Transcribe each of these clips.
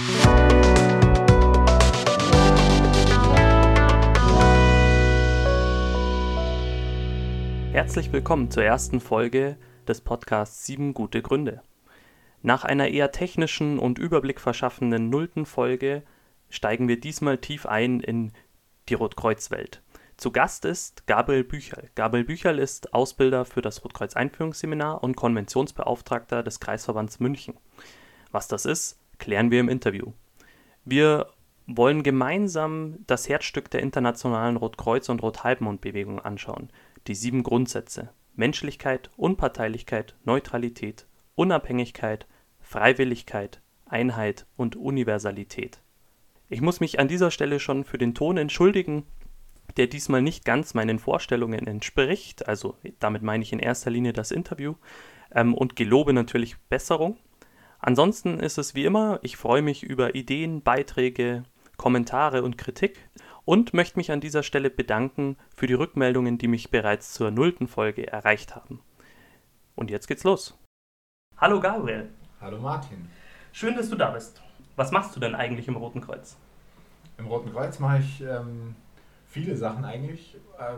Herzlich willkommen zur ersten Folge des Podcasts 7 gute Gründe. Nach einer eher technischen und Überblick verschaffenden 0. Folge steigen wir diesmal tief ein in die Rotkreuz-Welt. Zu Gast ist Gabriel Bücherl. Gabriel Bücherl ist Ausbilder für das Rotkreuz-Einführungsseminar und Konventionsbeauftragter des Kreisverbands München. Was das ist, klären wir im Interview. Wir wollen gemeinsam das Herzstück der internationalen Rotkreuz- und Rothalbmond-Bewegung anschauen. Die 7 Grundsätze: Menschlichkeit, Unparteilichkeit, Neutralität, Unabhängigkeit, Freiwilligkeit, Einheit und Universalität. Ich muss mich an dieser Stelle schon für den Ton entschuldigen, der diesmal nicht ganz meinen Vorstellungen entspricht, also damit meine ich in erster Linie das Interview, und gelobe natürlich Besserung. Ansonsten ist es wie immer, ich freue mich über Ideen, Beiträge, Kommentare und Kritik und möchte mich an dieser Stelle bedanken für die Rückmeldungen, die mich bereits zur 0. Folge erreicht haben. Und jetzt geht's los. Hallo Gabriel. Hallo Martin. Schön, dass du da bist. Was machst du denn eigentlich im Roten Kreuz? Im Roten Kreuz mache ich viele Sachen eigentlich.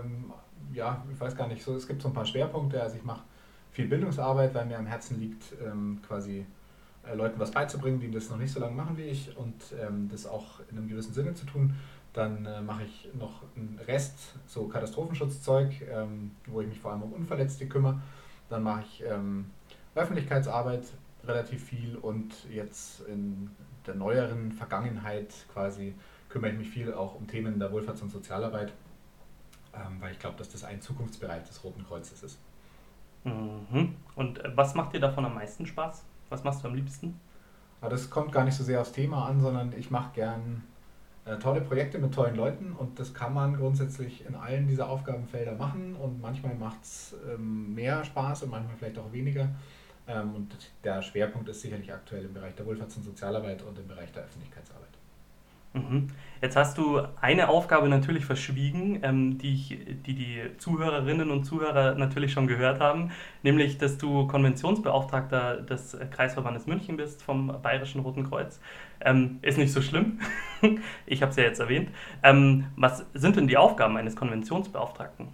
Ich weiß gar nicht, so, es gibt so ein paar Schwerpunkte. Also ich mache viel Bildungsarbeit, weil mir am Herzen liegt, Leuten was beizubringen, die das noch nicht so lange machen wie ich und das auch in einem gewissen Sinne zu tun. Dann mache ich noch einen Rest, so Katastrophenschutzzeug, wo ich mich vor allem um Unverletzte kümmere. Dann mache ich Öffentlichkeitsarbeit relativ viel und jetzt in der neueren Vergangenheit quasi kümmere ich mich viel auch um Themen der Wohlfahrts- und Sozialarbeit, weil ich glaube, dass das ein Zukunftsbereich des Roten Kreuzes ist. Mhm. Und was macht dir davon am meisten Spaß? Was machst du am liebsten? Aber das kommt gar nicht so sehr aufs Thema an, sondern ich mache gern tolle Projekte mit tollen Leuten und das kann man grundsätzlich in allen dieser Aufgabenfelder machen und manchmal macht es mehr Spaß und manchmal vielleicht auch weniger. Und der Schwerpunkt ist sicherlich aktuell im Bereich der Wohlfahrts- und Sozialarbeit und im Bereich der Öffentlichkeitsarbeit. Mhm. Jetzt hast du eine Aufgabe natürlich verschwiegen, die Zuhörerinnen und Zuhörer natürlich schon gehört haben, nämlich, dass du Konventionsbeauftragter des Kreisverbandes München bist vom Bayerischen Roten Kreuz. Ist nicht so schlimm, ich habe es ja jetzt erwähnt. Was sind denn die Aufgaben eines Konventionsbeauftragten?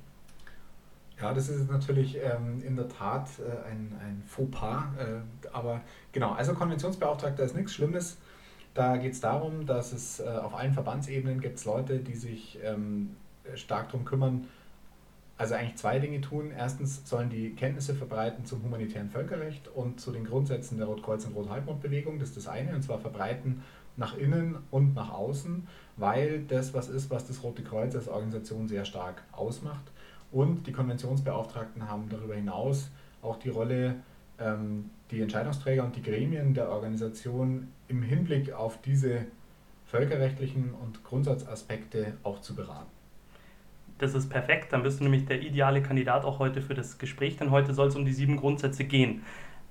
Ja, das ist natürlich in der Tat ein Fauxpas, aber genau, also Konventionsbeauftragter ist nichts Schlimmes. Da geht es darum, dass es auf allen Verbandsebenen gibt Leute, die sich stark darum kümmern, also eigentlich 2 Dinge tun. Erstens sollen die Kenntnisse verbreiten zum humanitären Völkerrecht und zu den Grundsätzen der Rotkreuz- und Rothalbmond-Bewegung. Das ist das eine, und zwar verbreiten nach innen und nach außen, weil das was ist, was das Rote Kreuz als Organisation sehr stark ausmacht. Und die Konventionsbeauftragten haben darüber hinaus auch die Rolle, die Entscheidungsträger und die Gremien der Organisation im Hinblick auf diese völkerrechtlichen und Grundsatzaspekte auch zu beraten. Das ist perfekt, dann bist du nämlich der ideale Kandidat auch heute für das Gespräch, denn heute soll es um die 7 Grundsätze gehen.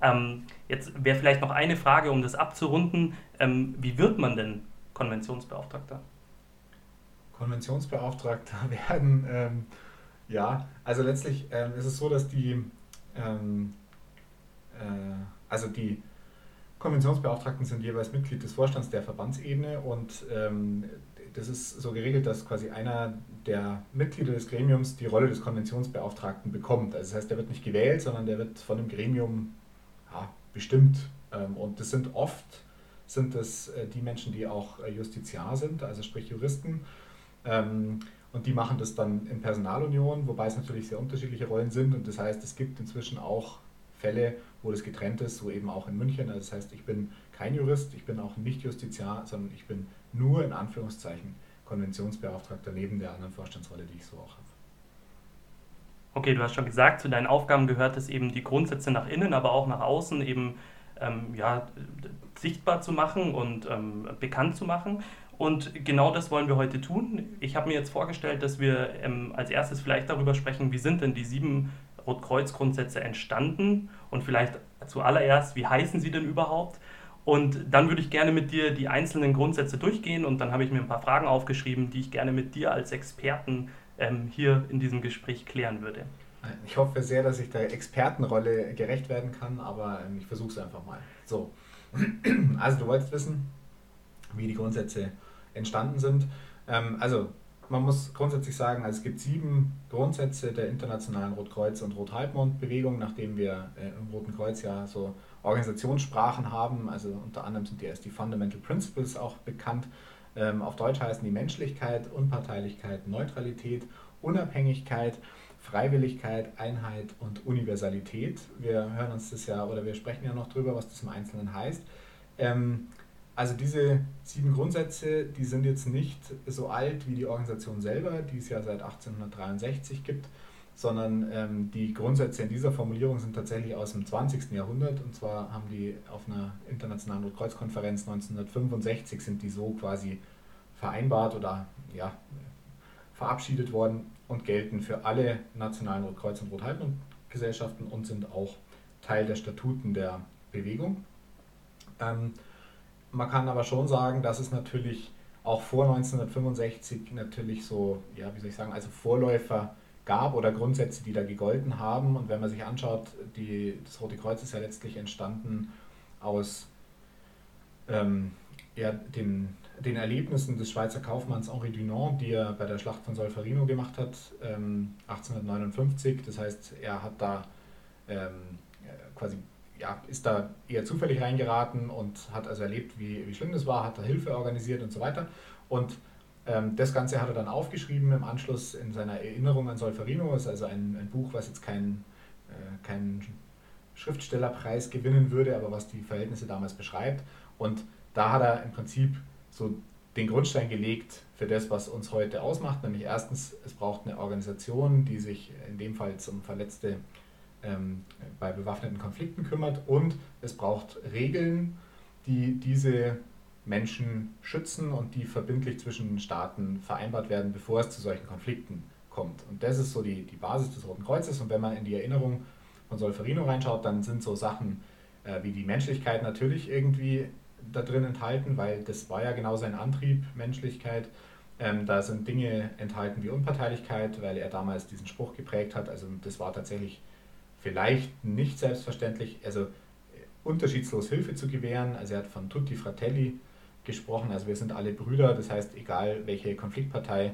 Jetzt wäre vielleicht noch eine Frage, um das abzurunden. Wie wird man denn Konventionsbeauftragter? Konventionsbeauftragter werden, also letztlich ist es so, dass die Konventionsbeauftragten sind jeweils Mitglied des Vorstands der Verbandsebene und das ist so geregelt, dass quasi einer der Mitglieder des Gremiums die Rolle des Konventionsbeauftragten bekommt. Also das heißt, der wird nicht gewählt, sondern der wird von dem Gremium bestimmt. Und das sind oft die Menschen, die auch Justiziar sind, also sprich Juristen. Und die machen das dann in Personalunion, wobei es natürlich sehr unterschiedliche Rollen sind. Und das heißt, es gibt inzwischen auch Fälle, wo das getrennt ist, so eben auch in München. Also das heißt, ich bin kein Jurist, ich bin auch nicht Justiziar, sondern ich bin nur in Anführungszeichen Konventionsbeauftragter neben der anderen Vorstandsrolle, die ich so auch habe. Okay, du hast schon gesagt, zu deinen Aufgaben gehört es eben, die Grundsätze nach innen, aber auch nach außen eben sichtbar zu machen und bekannt zu machen. Und genau das wollen wir heute tun. Ich habe mir jetzt vorgestellt, dass wir als erstes vielleicht darüber sprechen, wie sind denn die 7 Rotkreuz-Grundsätze entstanden und vielleicht zuallererst, wie heißen sie denn überhaupt? Und dann würde ich gerne mit dir die einzelnen Grundsätze durchgehen und dann habe ich mir ein paar Fragen aufgeschrieben, die ich gerne mit dir als Experten hier in diesem Gespräch klären würde. Ich hoffe sehr, dass ich der Expertenrolle gerecht werden kann, aber ich versuche es einfach mal. So, also du wolltest wissen? wie die Grundsätze entstanden sind. Also man muss grundsätzlich sagen, es gibt 7 Grundsätze der internationalen Rotkreuz- und Rothalbmond-Bewegung, nachdem wir im Roten Kreuz ja so Organisationssprachen haben. Also unter anderem sind die als die Fundamental Principles auch bekannt. Auf Deutsch heißen die Menschlichkeit, Unparteilichkeit, Neutralität, Unabhängigkeit, Freiwilligkeit, Einheit und Universalität. Wir hören uns das ja oder wir sprechen ja noch drüber, was das im Einzelnen heißt. Also diese 7 Grundsätze, die sind jetzt nicht so alt wie die Organisation selber, die es ja seit 1863 gibt, sondern die Grundsätze in dieser Formulierung sind tatsächlich aus dem 20. Jahrhundert, und zwar haben die auf einer internationalen Rotkreuzkonferenz 1965 sind die so quasi vereinbart oder ja, verabschiedet worden und gelten für alle nationalen Rotkreuz- und Rothalbmond-Gesellschaften und sind auch Teil der Statuten der Bewegung. Man kann aber schon sagen, dass es natürlich auch vor 1965 natürlich so, ja, wie soll ich sagen, also Vorläufer gab oder Grundsätze, die da gegolten haben. Und wenn man sich anschaut, das Rote Kreuz ist ja letztlich entstanden aus ja, den Erlebnissen des Schweizer Kaufmanns Henri Dunant, die er bei der Schlacht von Solferino gemacht hat, 1859. Das heißt, er hat da quasi ja, ist da eher zufällig reingeraten und hat also erlebt, wie schlimm das war, hat da Hilfe organisiert und so weiter. Und das Ganze hat er dann aufgeschrieben im Anschluss in seiner Erinnerung an Solferino. Das ist also ein Buch, was jetzt keinen Schriftstellerpreis gewinnen würde, aber was die Verhältnisse damals beschreibt. Und da hat er im Prinzip so den Grundstein gelegt für das, was uns heute ausmacht. Nämlich erstens, es braucht eine Organisation, die sich in dem Fall um Verletzte bei bewaffneten Konflikten kümmert, und es braucht Regeln, die diese Menschen schützen und die verbindlich zwischen Staaten vereinbart werden, bevor es zu solchen Konflikten kommt. Und das ist so die Basis des Roten Kreuzes. Und wenn man in die Erinnerung von Solferino reinschaut, dann sind so Sachen wie die Menschlichkeit natürlich irgendwie da drin enthalten, weil das war ja genau sein Antrieb, Menschlichkeit. Da sind Dinge enthalten wie Unparteilichkeit, weil er damals diesen Spruch geprägt hat. Also das war tatsächlich vielleicht nicht selbstverständlich, also unterschiedslos Hilfe zu gewähren. Also er hat von Tutti Fratelli gesprochen, also wir sind alle Brüder, das heißt, egal welche Konfliktpartei,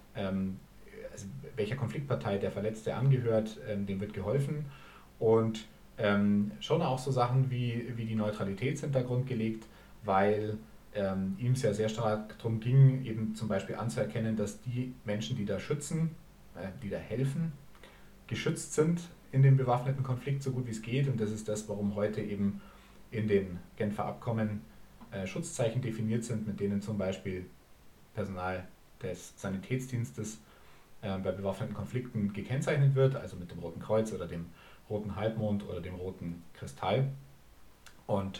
also welcher Konfliktpartei der Verletzte angehört, dem wird geholfen. Und schon auch so Sachen wie die Neutralität sind da grundgelegt, weil ihm es ja sehr stark darum ging, eben zum Beispiel anzuerkennen, dass die Menschen, die da schützen, die da helfen, geschützt sind in dem bewaffneten Konflikt so gut wie es geht. Und das ist das, warum heute eben in den Genfer Abkommen Schutzzeichen definiert sind, mit denen zum Beispiel Personal des Sanitätsdienstes bei bewaffneten Konflikten gekennzeichnet wird, also mit dem Roten Kreuz oder dem Roten Halbmond oder dem Roten Kristall. Und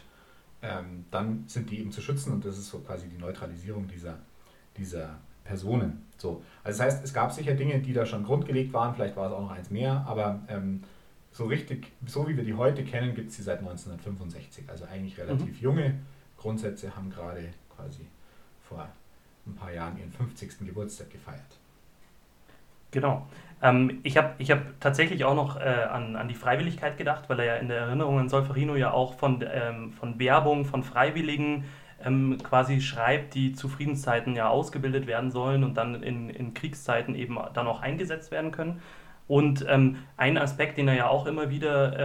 dann sind die eben zu schützen, und das ist so quasi die Neutralisierung dieser Personen. So. Also das heißt, es gab sicher Dinge, die da schon grundgelegt waren, vielleicht war es auch noch eins mehr, aber so richtig, so wie wir die heute kennen, gibt es die seit 1965. Also eigentlich relativ junge Grundsätze, haben gerade quasi vor ein paar Jahren ihren 50. Geburtstag gefeiert. Genau. Ich hab tatsächlich auch noch an die Freiwilligkeit gedacht, weil er ja in der Erinnerung an Solferino ja auch von Werbung, von Freiwilligen quasi schreibt, die zu Friedenszeiten ja ausgebildet werden sollen und dann in Kriegszeiten eben dann auch eingesetzt werden können. Und ein Aspekt, den er ja auch immer wieder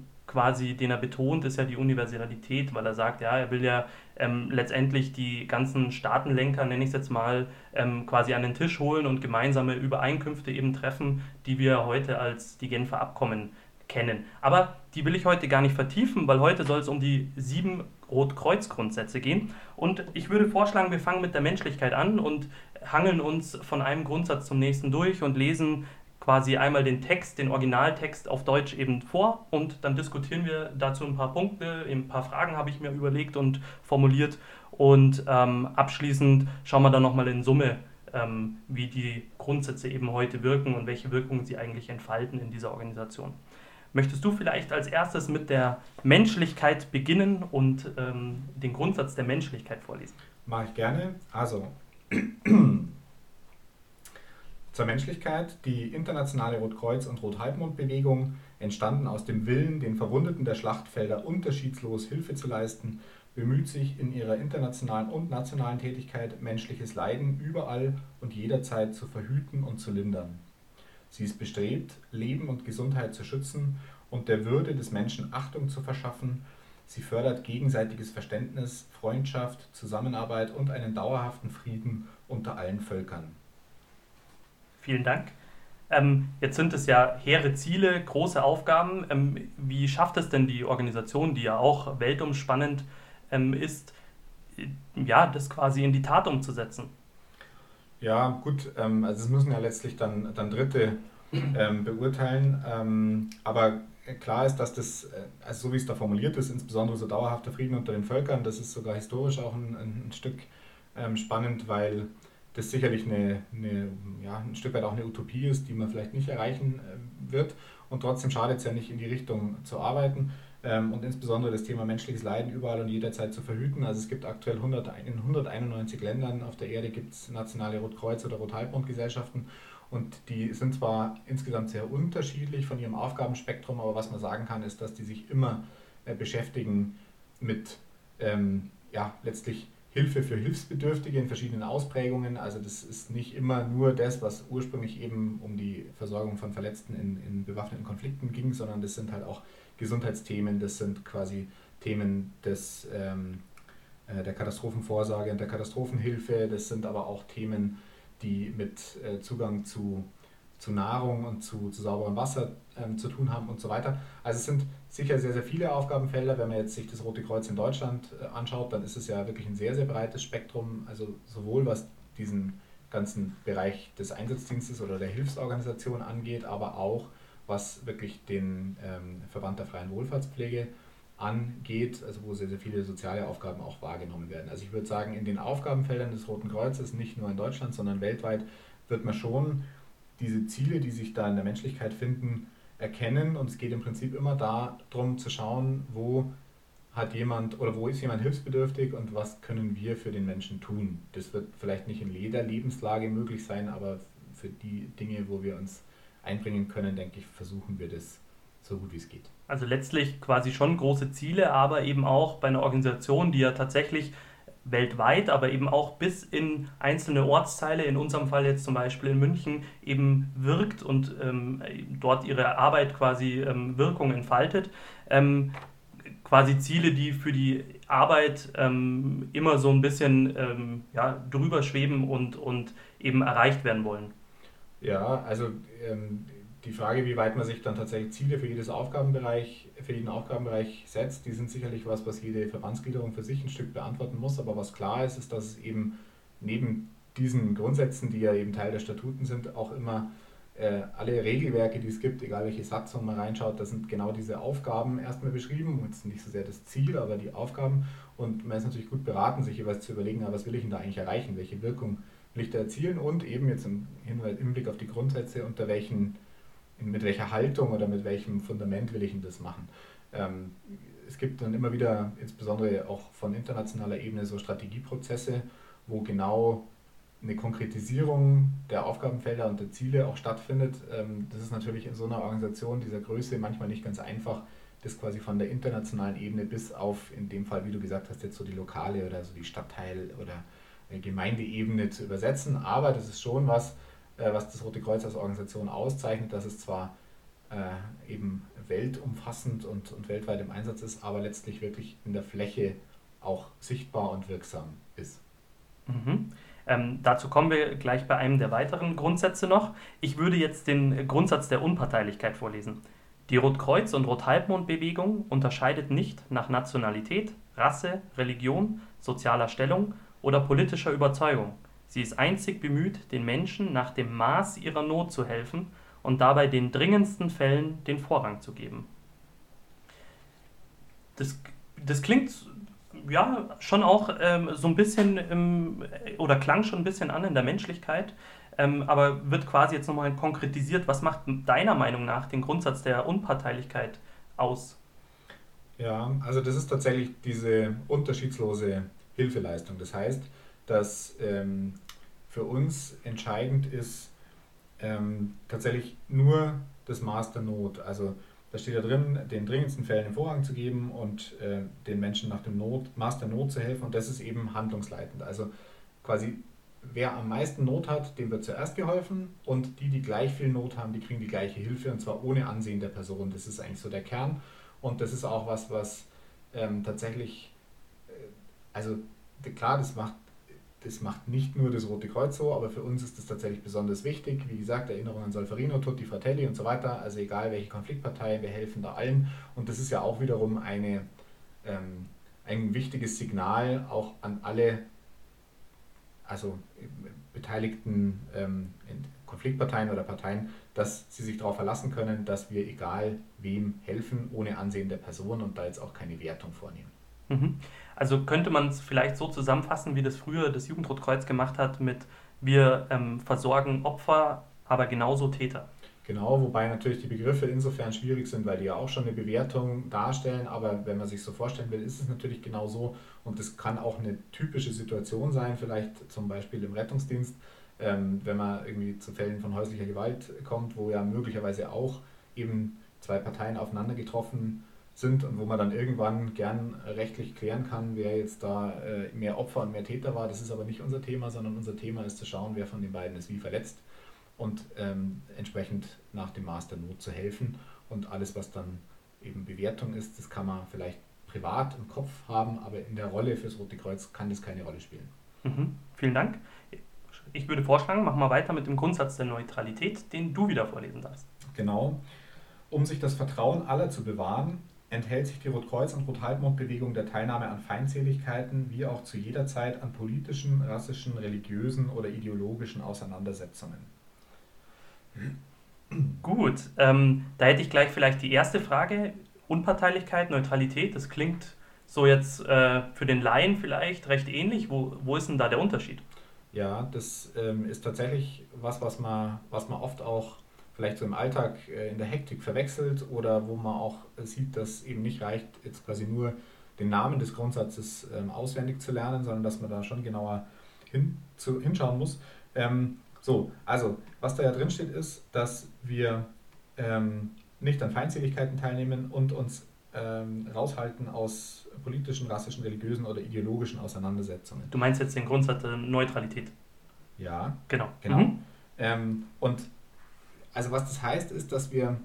den er betont, ist ja die Universalität, weil er sagt, ja, er will ja letztendlich die ganzen Staatenlenker, nenne ich es jetzt mal, quasi an den Tisch holen und gemeinsame Übereinkünfte eben treffen, die wir heute als die Genfer Abkommen kennen. Aber die will ich heute gar nicht vertiefen, weil heute soll es um die 7 Rotkreuz-Grundsätze gehen. Und ich würde vorschlagen, wir fangen mit der Menschlichkeit an und hangeln uns von einem Grundsatz zum nächsten durch und lesen quasi einmal den Text, den Originaltext auf Deutsch eben vor, und dann diskutieren wir dazu ein paar Punkte, ein paar Fragen habe ich mir überlegt und formuliert, und abschließend schauen wir dann nochmal in Summe, wie die Grundsätze eben heute wirken und welche Wirkungen sie eigentlich entfalten in dieser Organisation. Möchtest du vielleicht als erstes mit der Menschlichkeit beginnen und den Grundsatz der Menschlichkeit vorlesen? Mache ich gerne. Also zur Menschlichkeit. Die internationale Rotkreuz- und Rothalbmond-Bewegung entstanden aus dem Willen, den Verwundeten der Schlachtfelder unterschiedslos Hilfe zu leisten, bemüht sich in ihrer internationalen und nationalen Tätigkeit, menschliches Leiden überall und jederzeit zu verhüten und zu lindern. Sie ist bestrebt, Leben und Gesundheit zu schützen und der Würde des Menschen Achtung zu verschaffen. Sie fördert gegenseitiges Verständnis, Freundschaft, Zusammenarbeit und einen dauerhaften Frieden unter allen Völkern. Vielen Dank. Jetzt sind es ja hehre Ziele, große Aufgaben. Wie schafft es denn die Organisation, die ja auch weltumspannend ist, ja, das quasi in die Tat umzusetzen? Ja, gut, also es müssen ja letztlich dann Dritte beurteilen, aber klar ist, dass das, also so wie es da formuliert ist, insbesondere so dauerhafter Frieden unter den Völkern, das ist sogar historisch auch ein Stück spannend, weil das sicherlich ja, ein Stück weit auch eine Utopie ist, die man vielleicht nicht erreichen wird. Und trotzdem schadet es ja nicht, in die Richtung zu arbeiten und insbesondere das Thema menschliches Leiden überall und jederzeit zu verhüten. Also es gibt aktuell in 191 Ländern auf der Erde gibt es nationale Rotkreuz- oder Rothalbmond-Gesellschaften und die sind zwar insgesamt sehr unterschiedlich von ihrem Aufgabenspektrum, aber was man sagen kann, ist, dass die sich immer beschäftigen mit ja, letztlich Hilfe für Hilfsbedürftige in verschiedenen Ausprägungen. Also das ist nicht immer nur das, was ursprünglich eben um die Versorgung von Verletzten in bewaffneten Konflikten ging, sondern das sind halt auch Gesundheitsthemen, das sind quasi Themen der Katastrophenvorsorge und der Katastrophenhilfe, das sind aber auch Themen, die mit Zugang zu Nahrung und zu sauberem Wasser zu tun haben und so weiter. Also es sind sicher sehr, sehr viele Aufgabenfelder. Wenn man jetzt sich das Rote Kreuz in Deutschland anschaut, dann ist es ja wirklich ein sehr, sehr breites Spektrum, also sowohl was diesen ganzen Bereich des Einsatzdienstes oder der Hilfsorganisation angeht, aber auch was wirklich den Verband der freien Wohlfahrtspflege angeht, also wo sehr, sehr viele soziale Aufgaben auch wahrgenommen werden. Also ich würde sagen, in den Aufgabenfeldern des Roten Kreuzes, nicht nur in Deutschland, sondern weltweit, wird man schon diese Ziele, die sich da in der Menschlichkeit finden, erkennen. Und es geht im Prinzip immer darum zu schauen, wo hat jemand oder wo ist jemand hilfsbedürftig und was können wir für den Menschen tun. Das wird vielleicht nicht in jeder Lebenslage möglich sein, aber für die Dinge, wo wir uns einbringen können, denke ich, versuchen wir das so gut wie es geht. Also letztlich quasi schon große Ziele, aber eben auch bei einer Organisation, die ja tatsächlich weltweit, aber eben auch bis in einzelne Ortsteile, in unserem Fall jetzt zum Beispiel in München, eben wirkt und dort ihre Arbeit quasi Wirkung entfaltet. Quasi Ziele, die für die Arbeit immer so ein bisschen ja, drüber schweben und eben erreicht werden wollen. Ja, also die Frage, wie weit man sich dann tatsächlich Ziele für für jeden Aufgabenbereich setzt, die sind sicherlich was jede Verbandsgliederung für sich ein Stück beantworten muss. Aber was klar ist, ist, dass es eben neben diesen Grundsätzen, die ja eben Teil der Statuten sind, auch immer alle Regelwerke, die es gibt, egal welche Satzung man reinschaut, da sind genau diese Aufgaben erstmal beschrieben. Jetzt nicht so sehr das Ziel, aber die Aufgaben. Und man ist natürlich gut beraten, sich jeweils zu überlegen, was will ich denn da eigentlich erreichen, welche Wirkung will ich da erzielen und eben jetzt im Hinblick auf die Grundsätze, mit welcher Haltung oder mit welchem Fundament will ich denn das machen. Es gibt dann immer wieder, insbesondere auch von internationaler Ebene, so Strategieprozesse, wo genau eine Konkretisierung der Aufgabenfelder und der Ziele auch stattfindet. Das ist natürlich in so einer Organisation dieser Größe manchmal nicht ganz einfach, das quasi von der internationalen Ebene bis auf, in dem Fall, wie du gesagt hast, jetzt so die lokale oder so die Stadtteil- oder Gemeindeebene zu übersetzen. Aber das ist schon was das Rote Kreuz als Organisation auszeichnet, dass es zwar eben weltumfassend und weltweit im Einsatz ist, aber letztlich wirklich in der Fläche auch sichtbar und wirksam ist. Mhm. Dazu kommen wir gleich bei einem der weiteren Grundsätze noch. Ich würde jetzt den Grundsatz der Unparteilichkeit vorlesen. Die Rotkreuz- und Rothalbmond-Bewegung unterscheidet nicht nach Nationalität, Rasse, Religion, sozialer Stellung oder politischer Überzeugung. Sie ist einzig bemüht, den Menschen nach dem Maß ihrer Not zu helfen und dabei den dringendsten Fällen den Vorrang zu geben. Das klingt ja schon auch so ein bisschen oder klang schon ein bisschen an in der Menschlichkeit, aber wird quasi jetzt nochmal konkretisiert. Was macht deiner Meinung nach den Grundsatz der Unparteilichkeit aus? Ja, also das ist tatsächlich diese unterschiedslose Hilfeleistung. Das heißt, dass für uns entscheidend ist tatsächlich nur das Maß der Not. Also da steht da drin, den dringendsten Fällen den Vorrang zu geben und den Menschen nach dem Maß der Not zu helfen. Und das ist eben handlungsleitend. Also quasi, wer am meisten Not hat, dem wird zuerst geholfen, und die gleich viel Not haben, die kriegen die gleiche Hilfe, und zwar ohne Ansehen der Person. Das ist eigentlich so der Kern, und das ist auch was tatsächlich, also klar, das macht nicht nur das Rote Kreuz so, aber für uns ist das tatsächlich besonders wichtig. Wie gesagt, Erinnerung an Solferino, Tutti Fratelli und so weiter, also egal welche Konfliktpartei, wir helfen da allen, und das ist ja auch wiederum ein wichtiges Signal auch an alle, also beteiligten Konfliktparteien oder Parteien, dass sie sich darauf verlassen können, dass wir egal wem helfen, ohne Ansehen der Person, und da jetzt auch keine Wertung vornehmen. Mhm. Also könnte man es vielleicht so zusammenfassen, wie das früher das Jugendrotkreuz gemacht hat, mit wir versorgen Opfer, aber genauso Täter. Genau, wobei natürlich die Begriffe insofern schwierig sind, weil die ja auch schon eine Bewertung darstellen, aber wenn man sich so vorstellen will, ist es natürlich genau so, und das kann auch eine typische Situation sein, vielleicht zum Beispiel im Rettungsdienst, wenn man irgendwie zu Fällen von häuslicher Gewalt kommt, wo ja möglicherweise auch eben zwei Parteien aufeinander getroffen sind und wo man dann irgendwann gern rechtlich klären kann, wer jetzt da mehr Opfer und mehr Täter war. Das ist aber nicht unser Thema, sondern unser Thema ist zu schauen, wer von den beiden ist wie verletzt, und entsprechend nach dem Maß der Not zu helfen. Und alles, was dann eben Bewertung ist, das kann man vielleicht privat im Kopf haben, aber in der Rolle fürs Rote Kreuz kann das keine Rolle spielen. Mhm. Vielen Dank. Ich würde vorschlagen, machen wir weiter mit dem Grundsatz der Neutralität, den du wieder vorlesen darfst. Genau. Um sich das Vertrauen aller zu bewahren, enthält sich die Rotkreuz- und Rothalbmond-Bewegung der Teilnahme an Feindseligkeiten wie auch zu jeder Zeit an politischen, rassischen, religiösen oder ideologischen Auseinandersetzungen. Gut, da hätte ich gleich vielleicht die erste Frage. Unparteilichkeit, Neutralität, das klingt so jetzt für den Laien vielleicht recht ähnlich. Wo ist denn da der Unterschied? Ja, das ist tatsächlich was man oft auch vielleicht so im Alltag in der Hektik verwechselt, oder wo man auch sieht, dass eben nicht reicht, jetzt quasi nur den Namen des Grundsatzes auswendig zu lernen, sondern dass man da schon genauer hinschauen muss. Also, was da ja drin steht, ist, dass wir nicht an Feindseligkeiten teilnehmen und uns raushalten aus politischen, rassischen, religiösen oder ideologischen Auseinandersetzungen. Du meinst jetzt den Grundsatz der Neutralität? Ja, genau. Mhm. Und also was das heißt, ist, dass wir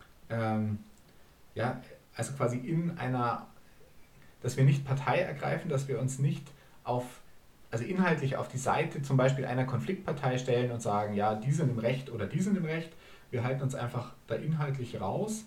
also quasi dass wir nicht Partei ergreifen, dass wir uns nicht also inhaltlich auf die Seite zum Beispiel einer Konfliktpartei stellen und sagen, ja, die sind im Recht oder die sind im Recht. Wir halten uns einfach da inhaltlich raus.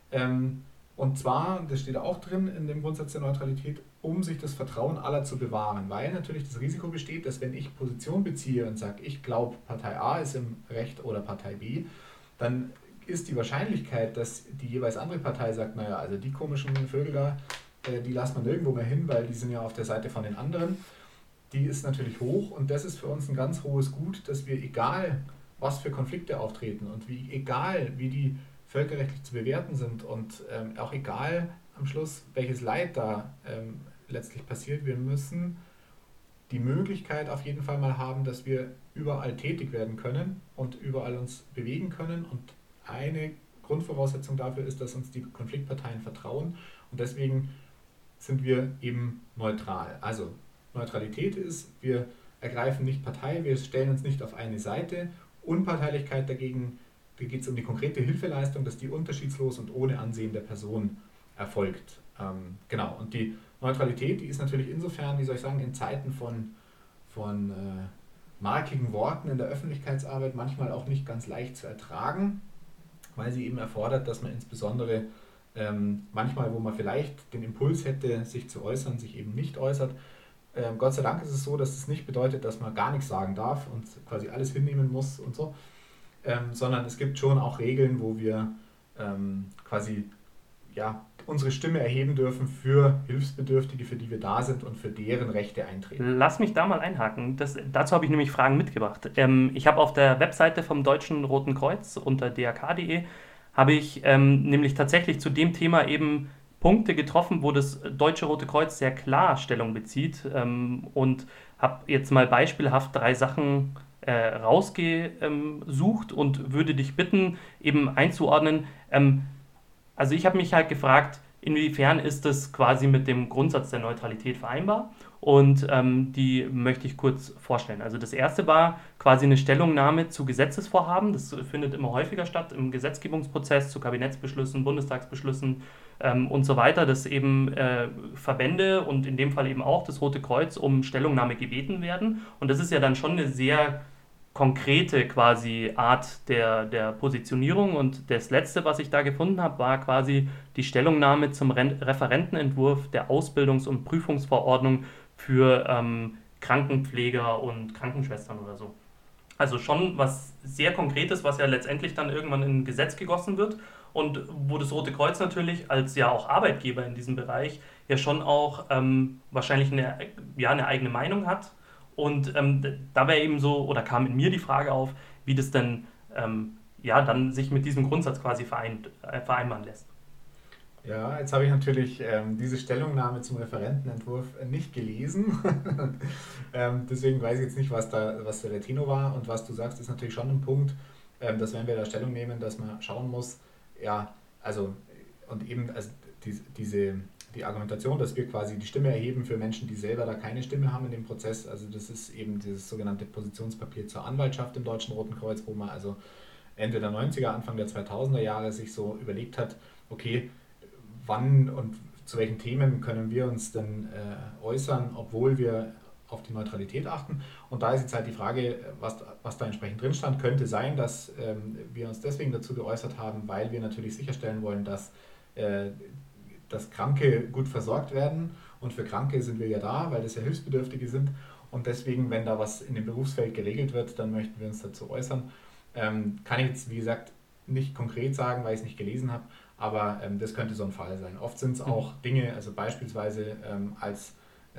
Und zwar, das steht auch drin in dem Grundsatz der Neutralität, um sich das Vertrauen aller zu bewahren, weil natürlich das Risiko besteht, dass wenn ich Position beziehe und sage, ich glaube, Partei A ist im Recht oder Partei B, dann ist die Wahrscheinlichkeit, dass die jeweils andere Partei sagt, naja, also die komischen Vögel da, die lassen wir nirgendwo mehr hin, weil die sind ja auf der Seite von den anderen, die ist natürlich hoch, und das ist für uns ein ganz hohes Gut, dass wir, egal was für Konflikte auftreten und egal wie die völkerrechtlich zu bewerten sind, und auch egal am Schluss, welches Leid da letztlich passiert, wir müssen die Möglichkeit auf jeden Fall mal haben, dass wir überall tätig werden können und überall uns bewegen können, und eine Grundvoraussetzung dafür ist, dass uns die Konfliktparteien vertrauen, und deswegen sind wir eben neutral. Also Neutralität ist, wir ergreifen nicht Partei, wir stellen uns nicht auf eine Seite. Unparteilichkeit dagegen, da geht es um die konkrete Hilfeleistung, dass die unterschiedslos und ohne Ansehen der Person erfolgt. Genau, und die Neutralität, die ist natürlich insofern, wie soll ich sagen, in Zeiten von markigen Worten in der Öffentlichkeitsarbeit manchmal auch nicht ganz leicht zu ertragen, weil sie eben erfordert, dass man insbesondere manchmal, wo man vielleicht den Impuls hätte, sich zu äußern, sich eben nicht äußert. Gott sei Dank ist es so, dass es nicht bedeutet, dass man gar nichts sagen darf und quasi alles hinnehmen muss und so, sondern es gibt schon auch Regeln, wo wir quasi unsere Stimme erheben dürfen für Hilfsbedürftige, für die wir da sind und für deren Rechte eintreten. Lass mich da mal einhaken. Dazu habe ich nämlich Fragen mitgebracht. Ich habe auf der Webseite vom Deutschen Roten Kreuz unter dak.de habe ich nämlich tatsächlich zu dem Thema eben Punkte getroffen, wo das Deutsche Rote Kreuz sehr klar Stellung bezieht, und habe jetzt mal beispielhaft 3 Sachen rausgesucht und würde dich bitten, eben einzuordnen, Also ich habe mich halt gefragt, inwiefern ist das quasi mit dem Grundsatz der Neutralität vereinbar? Und die möchte ich kurz vorstellen. Also das erste war quasi eine Stellungnahme zu Gesetzesvorhaben. Das findet immer häufiger statt im Gesetzgebungsprozess, zu Kabinettsbeschlüssen, Bundestagsbeschlüssen und so weiter, dass eben Verbände und in dem Fall eben auch das Rote Kreuz um Stellungnahme gebeten werden. Und das ist ja dann schon eine sehr konkrete quasi Art der Positionierung. Und das letzte, was ich da gefunden habe, war quasi die Stellungnahme zum Referentenentwurf der Ausbildungs- und Prüfungsverordnung für Krankenpfleger und Krankenschwestern oder so. Also schon was sehr Konkretes, was ja letztendlich dann irgendwann in ein Gesetz gegossen wird und wo das Rote Kreuz natürlich als ja auch Arbeitgeber in diesem Bereich ja schon auch wahrscheinlich eine eigene Meinung hat. Und da wäre eben so, oder kam in mir die Frage auf, wie das denn dann sich mit diesem Grundsatz quasi vereinbaren lässt. Ja, jetzt habe ich natürlich diese Stellungnahme zum Referentenentwurf nicht gelesen. Deswegen weiß ich jetzt nicht, was da der Tenor war. Und was du sagst, ist natürlich schon ein Punkt, dass wenn wir da Stellung nehmen, dass man schauen muss, ja, also, und eben also die Argumentation, dass wir quasi die Stimme erheben für Menschen, die selber da keine Stimme haben in dem Prozess. Also das ist eben dieses sogenannte Positionspapier zur Anwaltschaft im Deutschen Roten Kreuz, wo man also Ende der 90er, Anfang der 2000er Jahre sich so überlegt hat, okay, wann und zu welchen Themen können wir uns denn äußern, obwohl wir auf die Neutralität achten. Und da ist jetzt halt die Frage, was da entsprechend drin stand. Könnte sein, dass wir uns deswegen dazu geäußert haben, weil wir natürlich sicherstellen wollen, dass Kranke gut versorgt werden. Und für Kranke sind wir ja da, weil das ja Hilfsbedürftige sind. Und deswegen, wenn da was in dem Berufsfeld geregelt wird, dann möchten wir uns dazu äußern. Kann ich jetzt, wie gesagt, nicht konkret sagen, weil ich es nicht gelesen habe, aber das könnte so ein Fall sein. Oft sind es auch Dinge, also beispielsweise als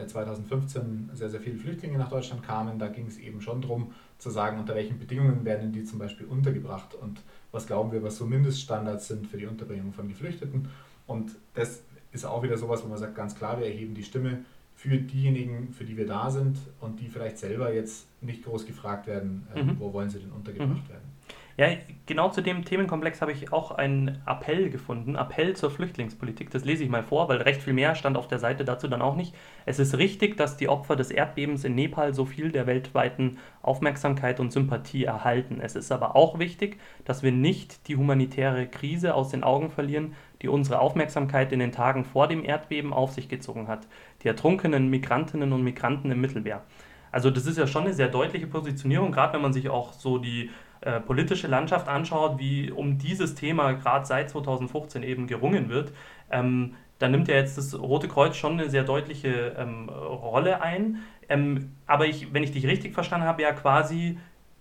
2015 sehr, sehr viele Flüchtlinge nach Deutschland kamen, da ging es eben schon darum zu sagen, unter welchen Bedingungen werden die zum Beispiel untergebracht und was glauben wir, was so Mindeststandards sind für die Unterbringung von Geflüchteten. Und das ist auch wieder sowas, wo man sagt, ganz klar, wir erheben die Stimme für diejenigen, für die wir da sind und die vielleicht selber jetzt nicht groß gefragt werden, wo wollen sie denn untergebracht werden. Ja, genau zu dem Themenkomplex habe ich auch einen Appell gefunden. Appell zur Flüchtlingspolitik. Das lese ich mal vor, weil recht viel mehr stand auf der Seite dazu dann auch nicht. Es ist richtig, dass die Opfer des Erdbebens in Nepal so viel der weltweiten Aufmerksamkeit und Sympathie erhalten. Es ist aber auch wichtig, dass wir nicht die humanitäre Krise aus den Augen verlieren, die unsere Aufmerksamkeit in den Tagen vor dem Erdbeben auf sich gezogen hat. Die ertrunkenen Migrantinnen und Migranten im Mittelmeer. Also das ist ja schon eine sehr deutliche Positionierung, gerade wenn man sich auch so die politische Landschaft anschaut, wie um dieses Thema gerade seit 2015 eben gerungen wird, dann nimmt ja jetzt das Rote Kreuz schon eine sehr deutliche Rolle ein. Aber wenn ich dich richtig verstanden habe, ja quasi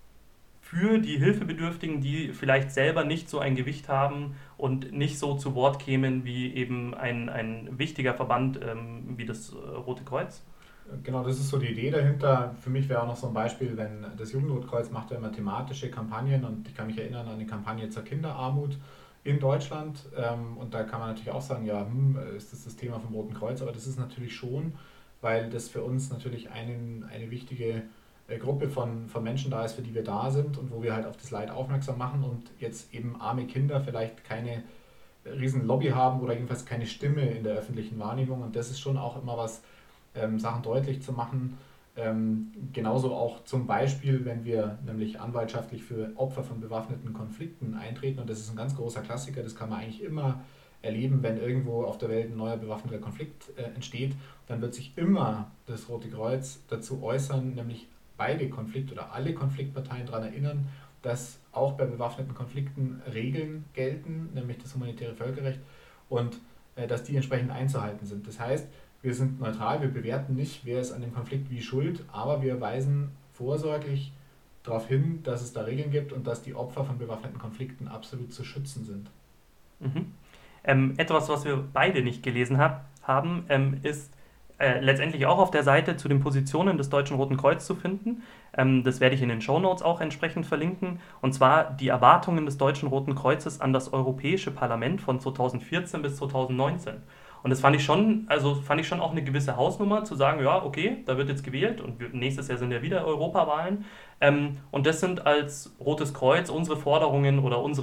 für die Hilfebedürftigen, die vielleicht selber nicht so ein Gewicht haben und nicht so zu Wort kämen wie eben ein wichtiger Verband wie das Rote Kreuz. Genau, das ist so die Idee dahinter. Für mich wäre auch noch so ein Beispiel, wenn das Jugendrotkreuz macht ja immer thematische Kampagnen und ich kann mich erinnern an die Kampagne zur Kinderarmut in Deutschland und da kann man natürlich auch sagen, ja, ist das Thema vom Roten Kreuz, aber das ist natürlich schon, weil das für uns natürlich eine wichtige Gruppe von Menschen da ist, für die wir da sind und wo wir halt auf das Leid aufmerksam machen und jetzt eben arme Kinder vielleicht keine riesen Lobby haben oder jedenfalls keine Stimme in der öffentlichen Wahrnehmung und das ist schon auch immer was, Sachen deutlich zu machen. Genauso auch zum Beispiel, wenn wir nämlich anwaltschaftlich für Opfer von bewaffneten Konflikten eintreten und das ist ein ganz großer Klassiker, das kann man eigentlich immer erleben, wenn irgendwo auf der Welt ein neuer bewaffneter Konflikt entsteht, dann wird sich immer das Rote Kreuz dazu äußern, nämlich beide oder alle Konfliktparteien daran erinnern, dass auch bei bewaffneten Konflikten Regeln gelten, nämlich das humanitäre Völkerrecht und dass die entsprechend einzuhalten sind. Das heißt, wir sind neutral, wir bewerten nicht, wer ist an dem Konflikt wie schuld, aber wir weisen vorsorglich darauf hin, dass es da Regeln gibt und dass die Opfer von bewaffneten Konflikten absolut zu schützen sind. Etwas, was wir beide nicht gelesen haben, ist letztendlich auch auf der Seite zu den Positionen des Deutschen Roten Kreuz zu finden. Das werde ich in den Shownotes auch entsprechend verlinken. Und zwar die Erwartungen des Deutschen Roten Kreuzes an das Europäische Parlament von 2014 bis 2019. Und das fand ich schon auch eine gewisse Hausnummer, zu sagen, ja, okay, da wird jetzt gewählt und nächstes Jahr sind ja wieder Europawahlen. Und das sind als Rotes Kreuz unsere Forderungen oder unsere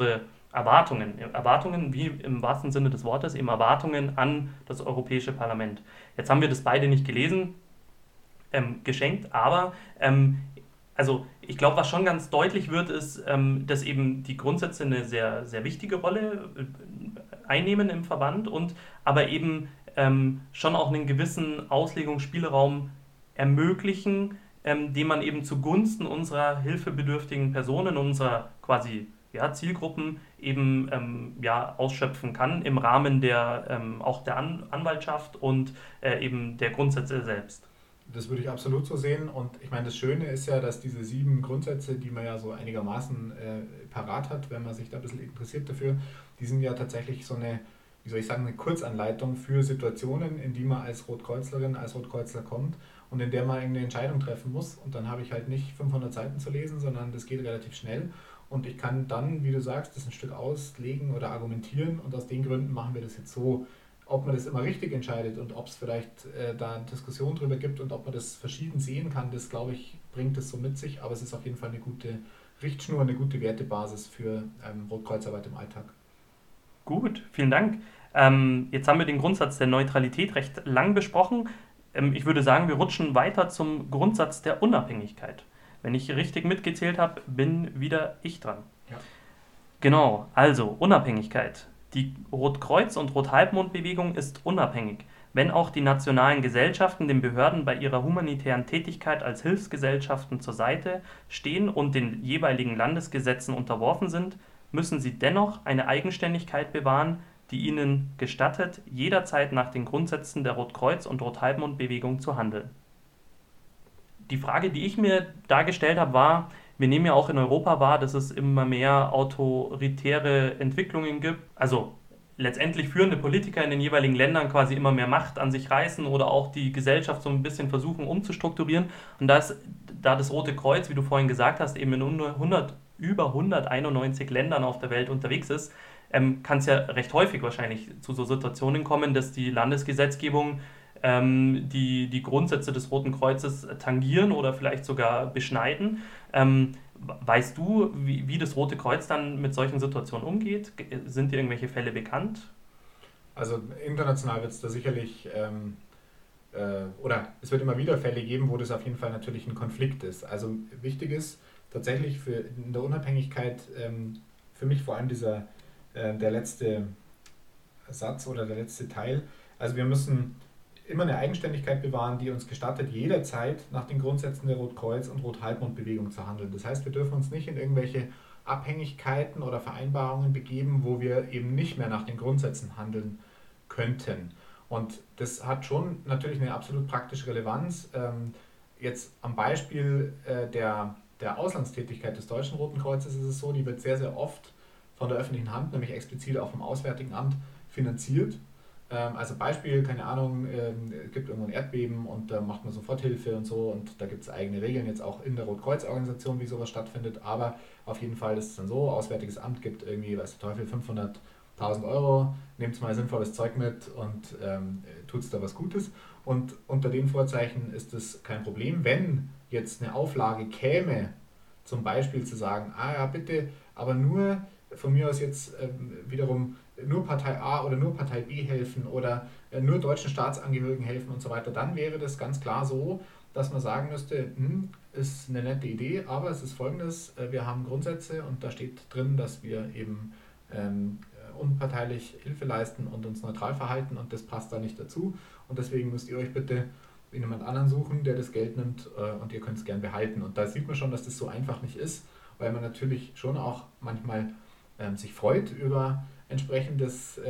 Erwartungen wie im wahrsten Sinne des Wortes, eben Erwartungen an das Europäische Parlament. Jetzt haben wir das beide nicht gelesen, geschenkt, aber also ich glaube, was schon ganz deutlich wird, ist, dass eben die Grundsätze eine sehr, sehr wichtige Rolle einnehmen im Verband und aber eben schon auch einen gewissen Auslegungsspielraum ermöglichen, den man eben zugunsten unserer hilfebedürftigen Personen, unserer quasi Zielgruppen eben ausschöpfen kann im Rahmen der auch der Anwaltschaft und eben der Grundsätze selbst. Das würde ich absolut so sehen. Und ich meine, das Schöne ist ja, dass diese 7 Grundsätze, die man ja so einigermaßen parat hat, wenn man sich da ein bisschen interessiert dafür, die sind ja tatsächlich so eine, wie soll ich sagen, eine Kurzanleitung für Situationen, in die man als Rotkreuzlerin, als Rotkreuzler kommt und in der man eine Entscheidung treffen muss. Und dann habe ich halt nicht 500 Seiten zu lesen, sondern das geht relativ schnell. Und ich kann dann, wie du sagst, das ein Stück auslegen oder argumentieren. Und aus den Gründen machen wir das jetzt so. Ob man das immer richtig entscheidet und ob es vielleicht da eine Diskussion drüber gibt und ob man das verschieden sehen kann, das glaube ich, bringt es so mit sich. Aber es ist auf jeden Fall eine gute Richtschnur, eine gute Wertebasis für Rotkreuzarbeit im Alltag. Gut, vielen Dank. Jetzt haben wir den Grundsatz der Neutralität recht lang besprochen. Ich würde sagen, wir rutschen weiter zum Grundsatz der Unabhängigkeit. Wenn ich richtig mitgezählt habe, bin wieder ich dran. Ja. Genau, also Unabhängigkeit. Die Rotkreuz- und Rothalbmond-Bewegung ist unabhängig, wenn auch die nationalen Gesellschaften den Behörden bei ihrer humanitären Tätigkeit als Hilfsgesellschaften zur Seite stehen und den jeweiligen Landesgesetzen unterworfen sind, müssen sie dennoch eine Eigenständigkeit bewahren, die ihnen gestattet, jederzeit nach den Grundsätzen der Rotkreuz- und Rothalbmond-Bewegung zu handeln. Die Frage, die ich mir dargestellt habe, war, wir nehmen ja auch in Europa wahr, dass es immer mehr autoritäre Entwicklungen gibt. Also letztendlich führende Politiker in den jeweiligen Ländern quasi immer mehr Macht an sich reißen oder auch die Gesellschaft so ein bisschen versuchen umzustrukturieren. Und da das Rote Kreuz, wie du vorhin gesagt hast, eben in über 191 Ländern auf der Welt unterwegs ist, kann es ja recht häufig wahrscheinlich zu so Situationen kommen, dass die Landesgesetzgebung die Grundsätze des Roten Kreuzes tangieren oder vielleicht sogar beschneiden. Weißt du, wie das Rote Kreuz dann mit solchen Situationen umgeht? Sind dir irgendwelche Fälle bekannt? Also international wird es da sicherlich, oder es wird immer wieder Fälle geben, wo das auf jeden Fall natürlich ein Konflikt ist. Also wichtig ist tatsächlich in der Unabhängigkeit für mich vor allem der letzte Satz oder der letzte Teil. Also wir müssen immer eine Eigenständigkeit bewahren, die uns gestattet, jederzeit nach den Grundsätzen der Rotkreuz- und Rothalbmond-Bewegung zu handeln. Das heißt, wir dürfen uns nicht in irgendwelche Abhängigkeiten oder Vereinbarungen begeben, wo wir eben nicht mehr nach den Grundsätzen handeln könnten. Und das hat schon natürlich eine absolut praktische Relevanz. Jetzt am Beispiel der Auslandstätigkeit des Deutschen Roten Kreuzes ist es so, die wird sehr, sehr oft von der öffentlichen Hand, nämlich explizit auch vom Auswärtigen Amt, finanziert. Also Beispiel, keine Ahnung, es gibt irgendwo ein Erdbeben und da macht man Soforthilfe und so und da gibt es eigene Regeln jetzt auch in der Rotkreuz-Organisation, wie sowas stattfindet, aber auf jeden Fall ist es dann so, Auswärtiges Amt gibt irgendwie, weiß der Teufel, 500.000 Euro, nehmt mal sinnvolles Zeug mit und tut da was Gutes und unter den Vorzeichen ist es kein Problem, wenn jetzt eine Auflage käme, zum Beispiel zu sagen, ja bitte, aber nur von mir aus jetzt wiederum nur Partei A oder nur Partei B helfen oder nur deutschen Staatsangehörigen helfen und so weiter, dann wäre das ganz klar so, dass man sagen müsste, ist eine nette Idee, aber es ist folgendes, wir haben Grundsätze und da steht drin, dass wir eben unparteilich Hilfe leisten und uns neutral verhalten und das passt da nicht dazu und deswegen müsst ihr euch bitte jemand anderen suchen, der das Geld nimmt und ihr könnt es gern behalten. Und da sieht man schon, dass das so einfach nicht ist, weil man natürlich schon auch manchmal sich freut über entsprechendes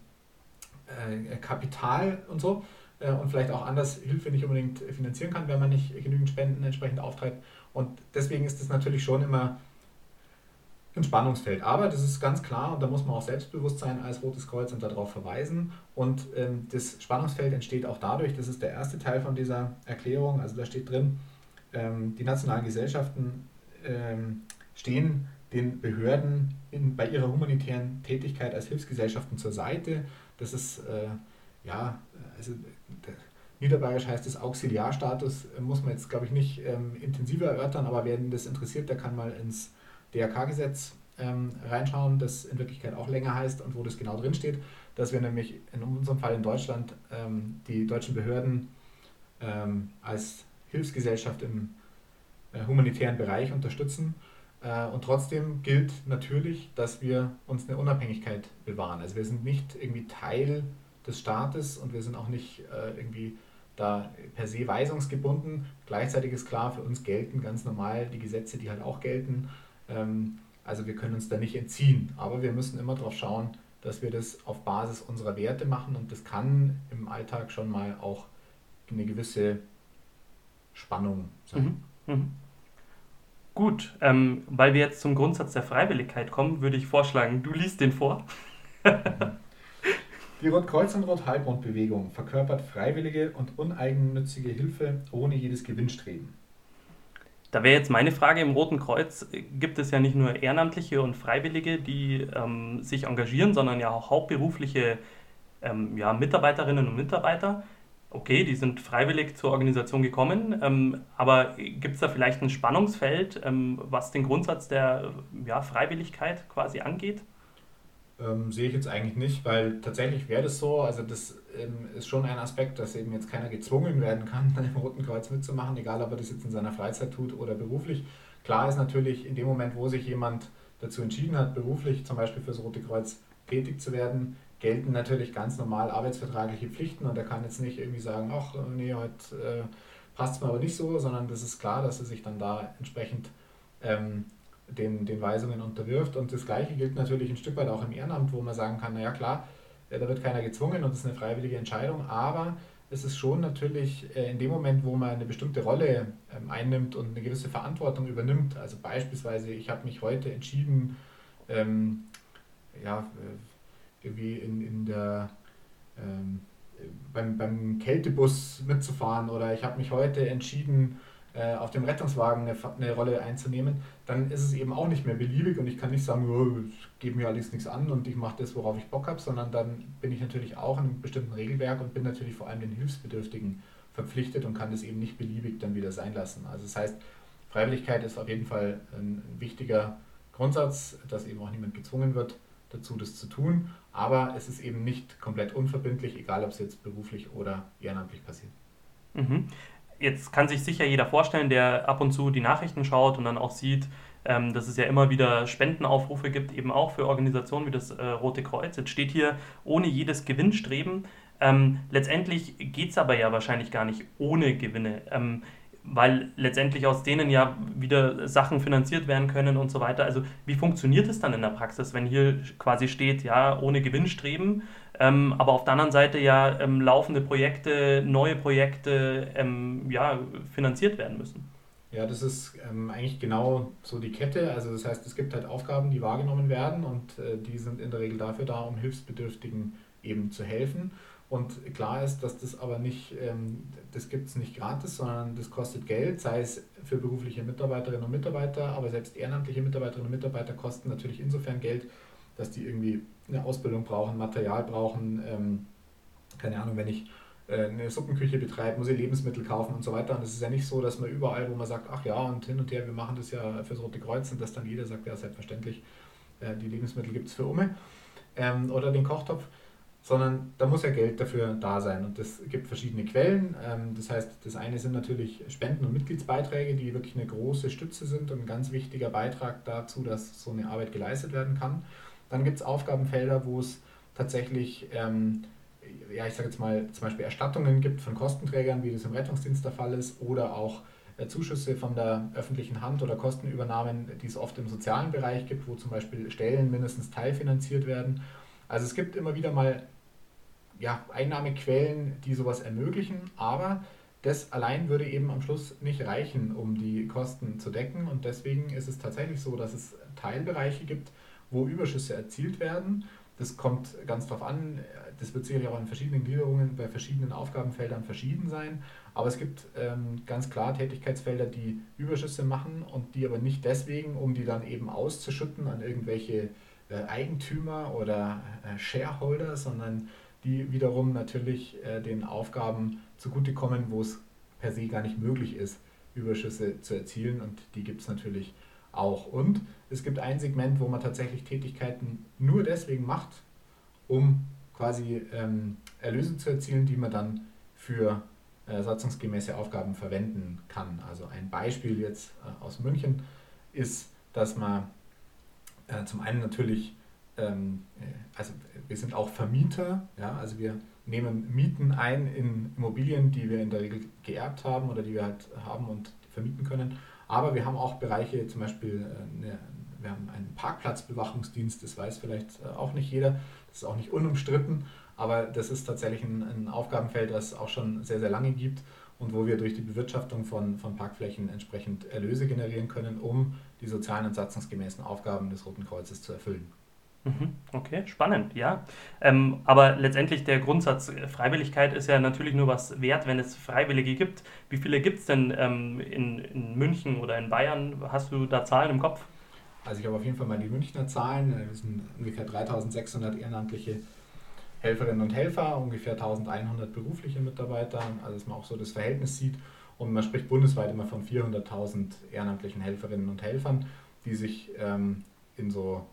Kapital und so und vielleicht auch anders Hilfe nicht unbedingt finanzieren kann, wenn man nicht genügend Spenden entsprechend auftreibt. Und deswegen ist das natürlich schon immer ein Spannungsfeld. Aber das ist ganz klar und da muss man auch selbstbewusst sein als Rotes Kreuz und darauf verweisen. Und das Spannungsfeld entsteht auch dadurch, das ist der erste Teil von dieser Erklärung, also da steht drin, die nationalen Gesellschaften stehen den Behörden bei ihrer humanitären Tätigkeit als Hilfsgesellschaften zur Seite. Das ist, also niederbayerisch heißt es Auxiliarstatus, muss man jetzt glaube ich nicht intensiver erörtern, aber wer das interessiert, der kann mal ins DRK-Gesetz reinschauen, das in Wirklichkeit auch länger heißt und wo das genau drin steht, dass wir nämlich in unserem Fall in Deutschland die deutschen Behörden als Hilfsgesellschaft im humanitären Bereich unterstützen. Und trotzdem gilt natürlich, dass wir uns eine Unabhängigkeit bewahren. Also wir sind nicht irgendwie Teil des Staates und wir sind auch nicht irgendwie da per se weisungsgebunden. Gleichzeitig ist klar, für uns gelten ganz normal die Gesetze, die halt auch gelten. Also wir können uns da nicht entziehen, aber wir müssen immer darauf schauen, dass wir das auf Basis unserer Werte machen und das kann im Alltag schon mal auch eine gewisse Spannung sein. Mhm. Mhm. Gut, weil wir jetzt zum Grundsatz der Freiwilligkeit kommen, würde ich vorschlagen, du liest den vor. Die Rotkreuz- und Rothalbmond-Bewegung verkörpert freiwillige und uneigennützige Hilfe ohne jedes Gewinnstreben. Da wäre jetzt meine Frage, im Roten Kreuz gibt es ja nicht nur Ehrenamtliche und Freiwillige, die sich engagieren, sondern ja auch hauptberufliche Mitarbeiterinnen und Mitarbeiter. Okay, die sind freiwillig zur Organisation gekommen, aber gibt es da vielleicht ein Spannungsfeld, was den Grundsatz der Freiwilligkeit quasi angeht? Sehe ich jetzt eigentlich nicht, weil tatsächlich wäre das so, also das ist schon ein Aspekt, dass eben jetzt keiner gezwungen werden kann, im Roten Kreuz mitzumachen, egal ob er das jetzt in seiner Freizeit tut oder beruflich. Klar ist natürlich, in dem Moment, wo sich jemand dazu entschieden hat, beruflich zum Beispiel fürs Rote Kreuz tätig zu werden, gelten natürlich ganz normal arbeitsvertragliche Pflichten und er kann jetzt nicht irgendwie sagen, ach nee, heute passt es mir aber nicht so, sondern das ist klar, dass er sich dann da entsprechend ähm, den Weisungen unterwirft. Und das Gleiche gilt natürlich ein Stück weit auch im Ehrenamt, wo man sagen kann, naja klar, da wird keiner gezwungen und es ist eine freiwillige Entscheidung, aber es ist schon natürlich in dem Moment, wo man eine bestimmte Rolle einnimmt und eine gewisse Verantwortung übernimmt, also beispielsweise, ich habe mich heute entschieden, ähm, ja, irgendwie in der beim Kältebus mitzufahren oder ich habe mich heute entschieden, auf dem Rettungswagen eine Rolle einzunehmen, dann ist es eben auch nicht mehr beliebig und ich kann nicht sagen, oh, ich gebe mir alles nichts an und ich mache das, worauf ich Bock habe, sondern dann bin ich natürlich auch in einem bestimmten Regelwerk und bin natürlich vor allem den Hilfsbedürftigen verpflichtet und kann das eben nicht beliebig dann wieder sein lassen. Also das heißt, Freiwilligkeit ist auf jeden Fall ein wichtiger Grundsatz, dass eben auch niemand gezwungen wird, dazu das zu tun, aber es ist eben nicht komplett unverbindlich, egal ob es jetzt beruflich oder ehrenamtlich passiert. Mhm. Jetzt kann sich sicher jeder vorstellen, der ab und zu die Nachrichten schaut und dann auch sieht, dass es ja immer wieder Spendenaufrufe gibt, eben auch für Organisationen wie das Rote Kreuz. Jetzt steht hier ohne jedes Gewinnstreben. Letztendlich geht es aber ja wahrscheinlich gar nicht ohne Gewinne, weil letztendlich aus denen ja wieder Sachen finanziert werden können und so weiter. Also wie funktioniert es dann in der Praxis, wenn hier quasi steht, ja, ohne Gewinnstreben, aber auf der anderen Seite ja laufende Projekte, neue Projekte finanziert werden müssen? Ja, das ist eigentlich genau so die Kette. Also das heißt, es gibt halt Aufgaben, die wahrgenommen werden und die sind in der Regel dafür da, um Hilfsbedürftigen eben zu helfen. Und klar ist, dass das aber nicht, das gibt es nicht gratis, sondern das kostet Geld, sei es für berufliche Mitarbeiterinnen und Mitarbeiter, aber selbst ehrenamtliche Mitarbeiterinnen und Mitarbeiter kosten natürlich insofern Geld, dass die irgendwie eine Ausbildung brauchen, Material brauchen, keine Ahnung, wenn ich eine Suppenküche betreibe, muss ich Lebensmittel kaufen und so weiter. Und es ist ja nicht so, dass man überall, wo man sagt, ach ja, und hin und her, wir machen das ja fürs Rote Kreuz und dass dann jeder sagt, ja, selbstverständlich, die Lebensmittel gibt es für Umme oder den Kochtopf, sondern da muss ja Geld dafür da sein. Und es gibt verschiedene Quellen. Das heißt, das eine sind natürlich Spenden- und Mitgliedsbeiträge, die wirklich eine große Stütze sind und ein ganz wichtiger Beitrag dazu, dass so eine Arbeit geleistet werden kann. Dann gibt es Aufgabenfelder, wo es tatsächlich ja, ich sage jetzt mal, zum Beispiel Erstattungen gibt von Kostenträgern, wie das im Rettungsdienst der Fall ist, oder auch Zuschüsse von der öffentlichen Hand oder Kostenübernahmen, die es oft im sozialen Bereich gibt, wo zum Beispiel Stellen mindestens teilfinanziert werden. Also es gibt immer wieder mal ja, Einnahmequellen, die sowas ermöglichen, aber das allein würde eben am Schluss nicht reichen, um die Kosten zu decken und deswegen ist es tatsächlich so, dass es Teilbereiche gibt, wo Überschüsse erzielt werden. Das kommt ganz drauf an, das wird sicherlich auch in verschiedenen Gliederungen bei verschiedenen Aufgabenfeldern verschieden sein, aber es gibt ganz klar Tätigkeitsfelder, die Überschüsse machen und die aber nicht deswegen, um die dann eben auszuschütten an irgendwelche Eigentümer oder Shareholder, sondern die wiederum natürlich den Aufgaben zugutekommen, wo es per se gar nicht möglich ist, Überschüsse zu erzielen und die gibt es natürlich auch. Und es gibt ein Segment, wo man tatsächlich Tätigkeiten nur deswegen macht, um quasi Erlöse zu erzielen, die man dann für satzungsgemäße Aufgaben verwenden kann. Also ein Beispiel jetzt aus München ist, dass man zum einen natürlich, also wir sind auch Vermieter, ja, also wir nehmen Mieten ein in Immobilien, die wir in der Regel geerbt haben oder die wir halt haben und vermieten können. Aber wir haben auch Bereiche, zum Beispiel wir haben einen Parkplatzbewachungsdienst, das weiß vielleicht auch nicht jeder, das ist auch nicht unumstritten, aber das ist tatsächlich ein Aufgabenfeld, das es auch schon sehr, sehr lange gibt und wo wir durch die Bewirtschaftung von Parkflächen entsprechend Erlöse generieren können, um die sozialen und satzungsgemäßen Aufgaben des Roten Kreuzes zu erfüllen. Okay, spannend, ja. Aber letztendlich der Grundsatz Freiwilligkeit ist ja natürlich nur was wert, wenn es Freiwillige gibt. Wie viele gibt es denn in München oder in Bayern? Hast du da Zahlen im Kopf? Also ich habe auf jeden Fall mal die Münchner Zahlen. Wir sind ungefähr 3600 ehrenamtliche Helferinnen und Helfer, ungefähr 1100 berufliche Mitarbeiter, also dass man auch so das Verhältnis sieht. Und man spricht bundesweit immer von 400.000 ehrenamtlichen Helferinnen und Helfern, die sich in so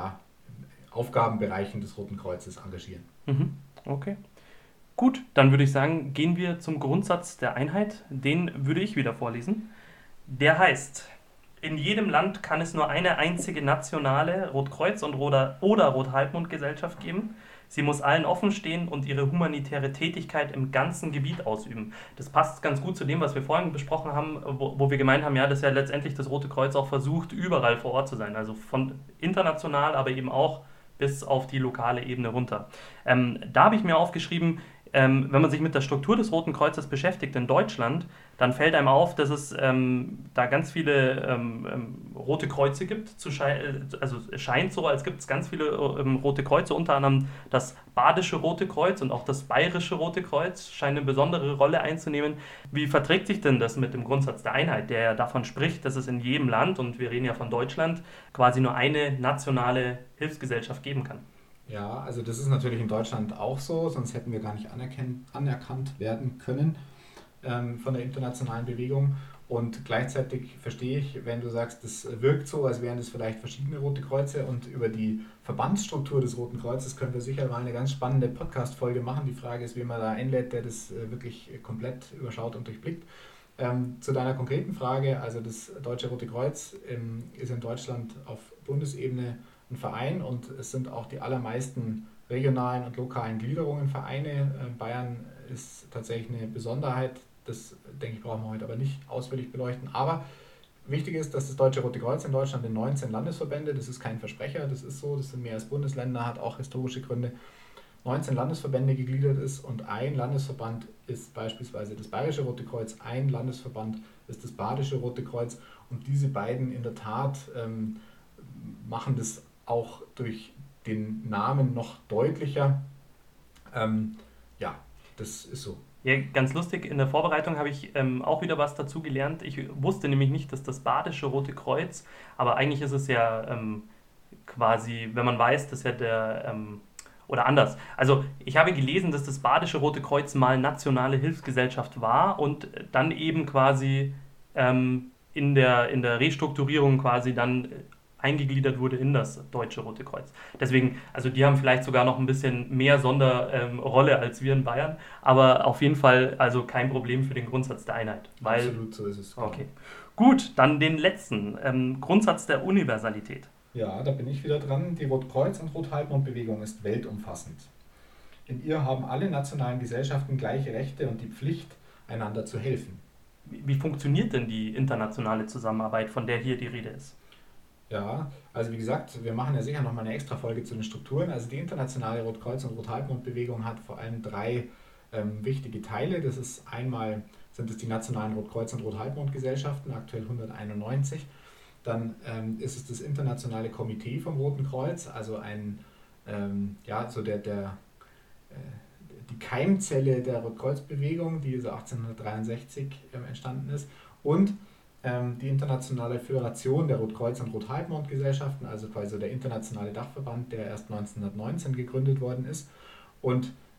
Aufgabenbereichen des Roten Kreuzes engagieren. Okay. Gut, dann würde ich sagen, gehen wir zum Grundsatz der Einheit. Den würde ich wieder vorlesen. Der heißt: In jedem Land kann es nur eine einzige nationale Rotkreuz- oder Rothalbmond-Gesellschaft geben. Sie muss allen offen stehen und ihre humanitäre Tätigkeit im ganzen Gebiet ausüben. Das passt ganz gut zu dem, was wir vorhin besprochen haben, wo wir gemeint haben, ja, dass ja letztendlich das Rote Kreuz auch versucht, überall vor Ort zu sein. Also von international, aber eben auch bis auf die lokale Ebene runter. Da habe ich mir aufgeschrieben, wenn man sich mit der Struktur des Roten Kreuzes beschäftigt in Deutschland, dann fällt einem auf, dass es da ganz viele Rote Kreuze gibt. Also es scheint so, als gibt es ganz viele Rote Kreuze, unter anderem das Badische Rote Kreuz und auch das Bayerische Rote Kreuz scheint eine besondere Rolle einzunehmen. Wie verträgt sich denn das mit dem Grundsatz der Einheit, der ja davon spricht, dass es in jedem Land, und wir reden ja von Deutschland, quasi nur eine nationale Hilfsgesellschaft geben kann? Ja, also das ist natürlich in Deutschland auch so, sonst hätten wir gar nicht anerkannt werden können von der internationalen Bewegung. Und gleichzeitig verstehe ich, wenn du sagst, das wirkt so, als wären das vielleicht verschiedene Rote Kreuze, und über die Verbandsstruktur des Roten Kreuzes können wir sicher mal eine ganz spannende Podcast-Folge machen. Die Frage ist, wen man da einlädt, der das wirklich komplett überschaut und durchblickt. Zu deiner konkreten Frage, also das Deutsche Rote Kreuz ist in Deutschland auf Bundesebene ein Verein und es sind auch die allermeisten regionalen und lokalen Gliederungen Vereine. Bayern ist tatsächlich eine Besonderheit, das denke ich, brauchen wir heute aber nicht ausführlich beleuchten. Aber wichtig ist, dass das Deutsche Rote Kreuz in Deutschland in 19 Landesverbände, das ist kein Versprecher, das ist so, das sind mehr als Bundesländer, hat auch historische Gründe, 19 Landesverbände gegliedert ist, und ein Landesverband ist beispielsweise das Bayerische Rote Kreuz, ein Landesverband ist das Badische Rote Kreuz, und diese beiden in der Tat machen das auch durch den Namen noch deutlicher. Ja, das ist so. Ja, ganz lustig, in der Vorbereitung habe ich auch wieder was dazu gelernt. Ich wusste nämlich nicht, dass das Badische Rote Kreuz, aber eigentlich ist es ja quasi, wenn man weiß, dass ja oder anders. Also ich habe gelesen, dass das Badische Rote Kreuz mal nationale Hilfsgesellschaft war und dann eben quasi in der Restrukturierung quasi dann eingegliedert wurde in das Deutsche Rote Kreuz. Deswegen, also die haben vielleicht sogar noch ein bisschen mehr Sonderrolle als wir in Bayern, aber auf jeden Fall also kein Problem für den Grundsatz der Einheit. Absolut, so ist es. Okay. Gut, dann den letzten, Grundsatz der Universalität. Ja, da bin ich wieder dran. Die Rotkreuz- und Rothalbmond-Bewegung ist weltumfassend. In ihr haben alle nationalen Gesellschaften gleiche Rechte und die Pflicht, einander zu helfen. Wie funktioniert denn die internationale Zusammenarbeit, von der hier die Rede ist? Ja, also wie gesagt, wir machen ja sicher nochmal eine extra Folge zu den Strukturen. Also die internationale Rotkreuz- und Rothalbmond-Bewegung hat vor allem drei wichtige Teile. Das ist einmal sind es die nationalen Rotkreuz- und Rothalbmond-Gesellschaften, aktuell 191. Dann ist es das internationale Komitee vom Roten Kreuz, also die Keimzelle der Rotkreuzbewegung, die so 1863 entstanden ist, und die internationale Föderation der Rotkreuz- und Rothalbmond-Gesellschaften, also quasi der internationale Dachverband, der erst 1919 gegründet worden ist. Und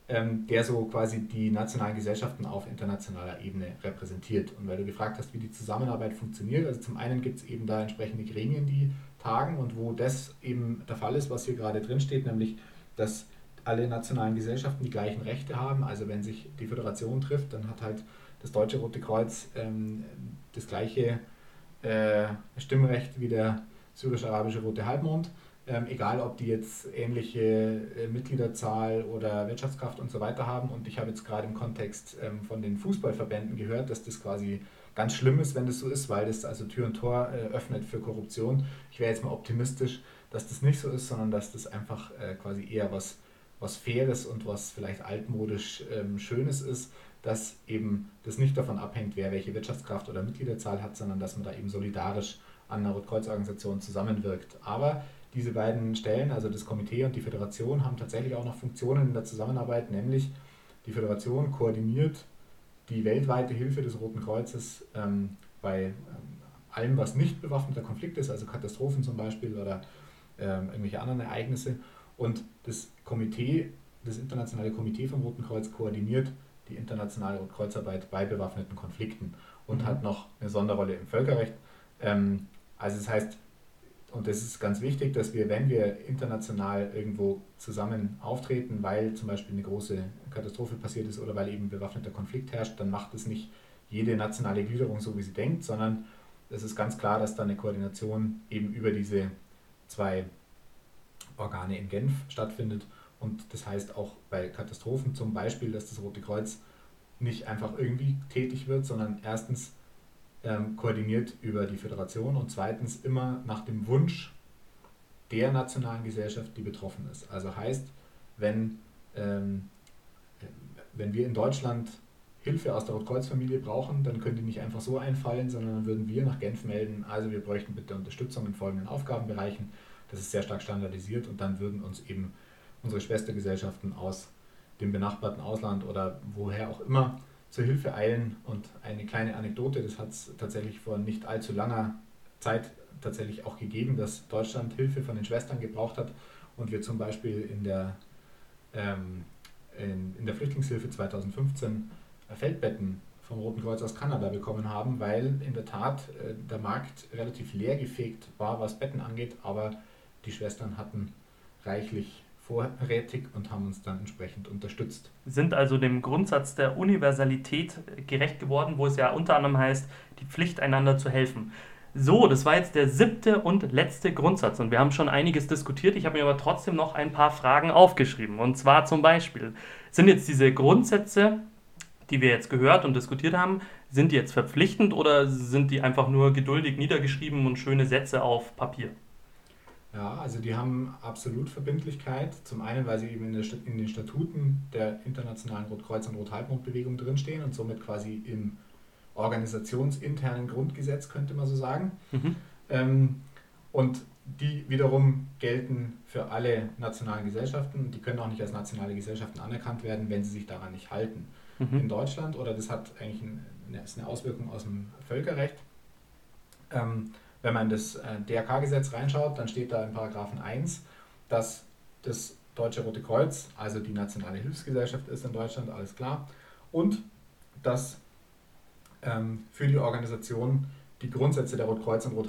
der so quasi die nationalen Gesellschaften auf internationaler Ebene repräsentiert. Und weil du gefragt hast, wie die Zusammenarbeit funktioniert, also zum einen gibt es eben da entsprechende Gremien, die tagen und wo das eben der Fall ist, was hier gerade drin steht, nämlich, dass alle nationalen Gesellschaften die gleichen Rechte haben. Also wenn sich die Föderation trifft, dann hat halt das Deutsche Rote Kreuz das gleiche Stimmrecht wie der syrisch-arabische Rote Halbmond. Egal, ob die jetzt ähnliche Mitgliederzahl oder Wirtschaftskraft und so weiter haben. Und ich habe jetzt gerade im Kontext von den Fußballverbänden gehört, dass das quasi ganz schlimm ist, wenn das so ist, weil das also Tür und Tor öffnet für Korruption. Ich wäre jetzt mal optimistisch, dass das nicht so ist, sondern dass das einfach quasi eher was Faires und was vielleicht altmodisch Schönes ist, dass eben das nicht davon abhängt, wer welche Wirtschaftskraft oder Mitgliederzahl hat, sondern dass man da eben solidarisch an einer Rotkreuz-Organisation zusammenwirkt. Aber diese beiden Stellen, also das Komitee und die Föderation, haben tatsächlich auch noch Funktionen in der Zusammenarbeit, nämlich die Föderation koordiniert die weltweite Hilfe des Roten Kreuzes bei allem, was nicht bewaffneter Konflikt ist, also Katastrophen zum Beispiel oder irgendwelche anderen Ereignisse. Und das Komitee, das internationale Komitee vom Roten Kreuz koordiniert die internationale Rotkreuzarbeit bei bewaffneten Konflikten und hat noch eine Sonderrolle im Völkerrecht. Also das heißt, und das ist ganz wichtig, dass wir, wenn wir international irgendwo zusammen auftreten, weil zum Beispiel eine große Katastrophe passiert ist oder weil eben bewaffneter Konflikt herrscht, dann macht es nicht jede nationale Gliederung so, wie sie denkt, sondern es ist ganz klar, dass da eine Koordination eben über diese zwei Organe in Genf stattfindet. Und das heißt auch bei Katastrophen zum Beispiel, dass das Rote Kreuz nicht einfach irgendwie tätig wird, sondern erstens koordiniert über die Föderation und zweitens immer nach dem Wunsch der nationalen Gesellschaft, die betroffen ist. Also heißt, wenn wir in Deutschland Hilfe aus der Rotkreuz-Familie brauchen, dann können die nicht einfach so einfallen, sondern dann würden wir nach Genf melden, also wir bräuchten bitte Unterstützung in folgenden Aufgabenbereichen. Das ist sehr stark standardisiert und dann würden uns eben unsere Schwestergesellschaften aus dem benachbarten Ausland oder woher auch immer zur Hilfe eilen. Und eine kleine Anekdote, das hat es tatsächlich vor nicht allzu langer Zeit tatsächlich auch gegeben, dass Deutschland Hilfe von den Schwestern gebraucht hat und wir zum Beispiel in der Flüchtlingshilfe 2015 Feldbetten vom Roten Kreuz aus Kanada bekommen haben, weil in der Tat der Markt relativ leergefegt war, was Betten angeht, aber die Schwestern hatten reichlich vorrätig und haben uns dann entsprechend unterstützt. Sind also dem Grundsatz der Universalität gerecht geworden, wo es ja unter anderem heißt, die Pflicht einander zu helfen. So, das war jetzt der 7. und letzte Grundsatz und wir haben schon einiges diskutiert. Ich habe mir aber trotzdem noch ein paar Fragen aufgeschrieben. Und zwar zum Beispiel, sind jetzt diese Grundsätze, die wir jetzt gehört und diskutiert haben, sind die jetzt verpflichtend oder sind die einfach nur geduldig niedergeschrieben und schöne Sätze auf Papier? Ja, also die haben absolut Verbindlichkeit. Zum einen, weil sie eben in den Statuten der internationalen Rotkreuz- und Rothalbmondbewegung drinstehen und somit quasi im organisationsinternen Grundgesetz, könnte man so sagen. Und die wiederum gelten für alle nationalen Gesellschaften. Die können auch nicht als nationale Gesellschaften anerkannt werden, wenn sie sich daran nicht halten. In Deutschland, oder das hat eigentlich eine Auswirkung aus dem Völkerrecht, wenn man in das DRK-Gesetz reinschaut, dann steht da in Paragraphen 1, dass das Deutsche Rote Kreuz, also die nationale Hilfsgesellschaft ist in Deutschland, alles klar, und dass für die Organisation die Grundsätze der Rotkreuz- und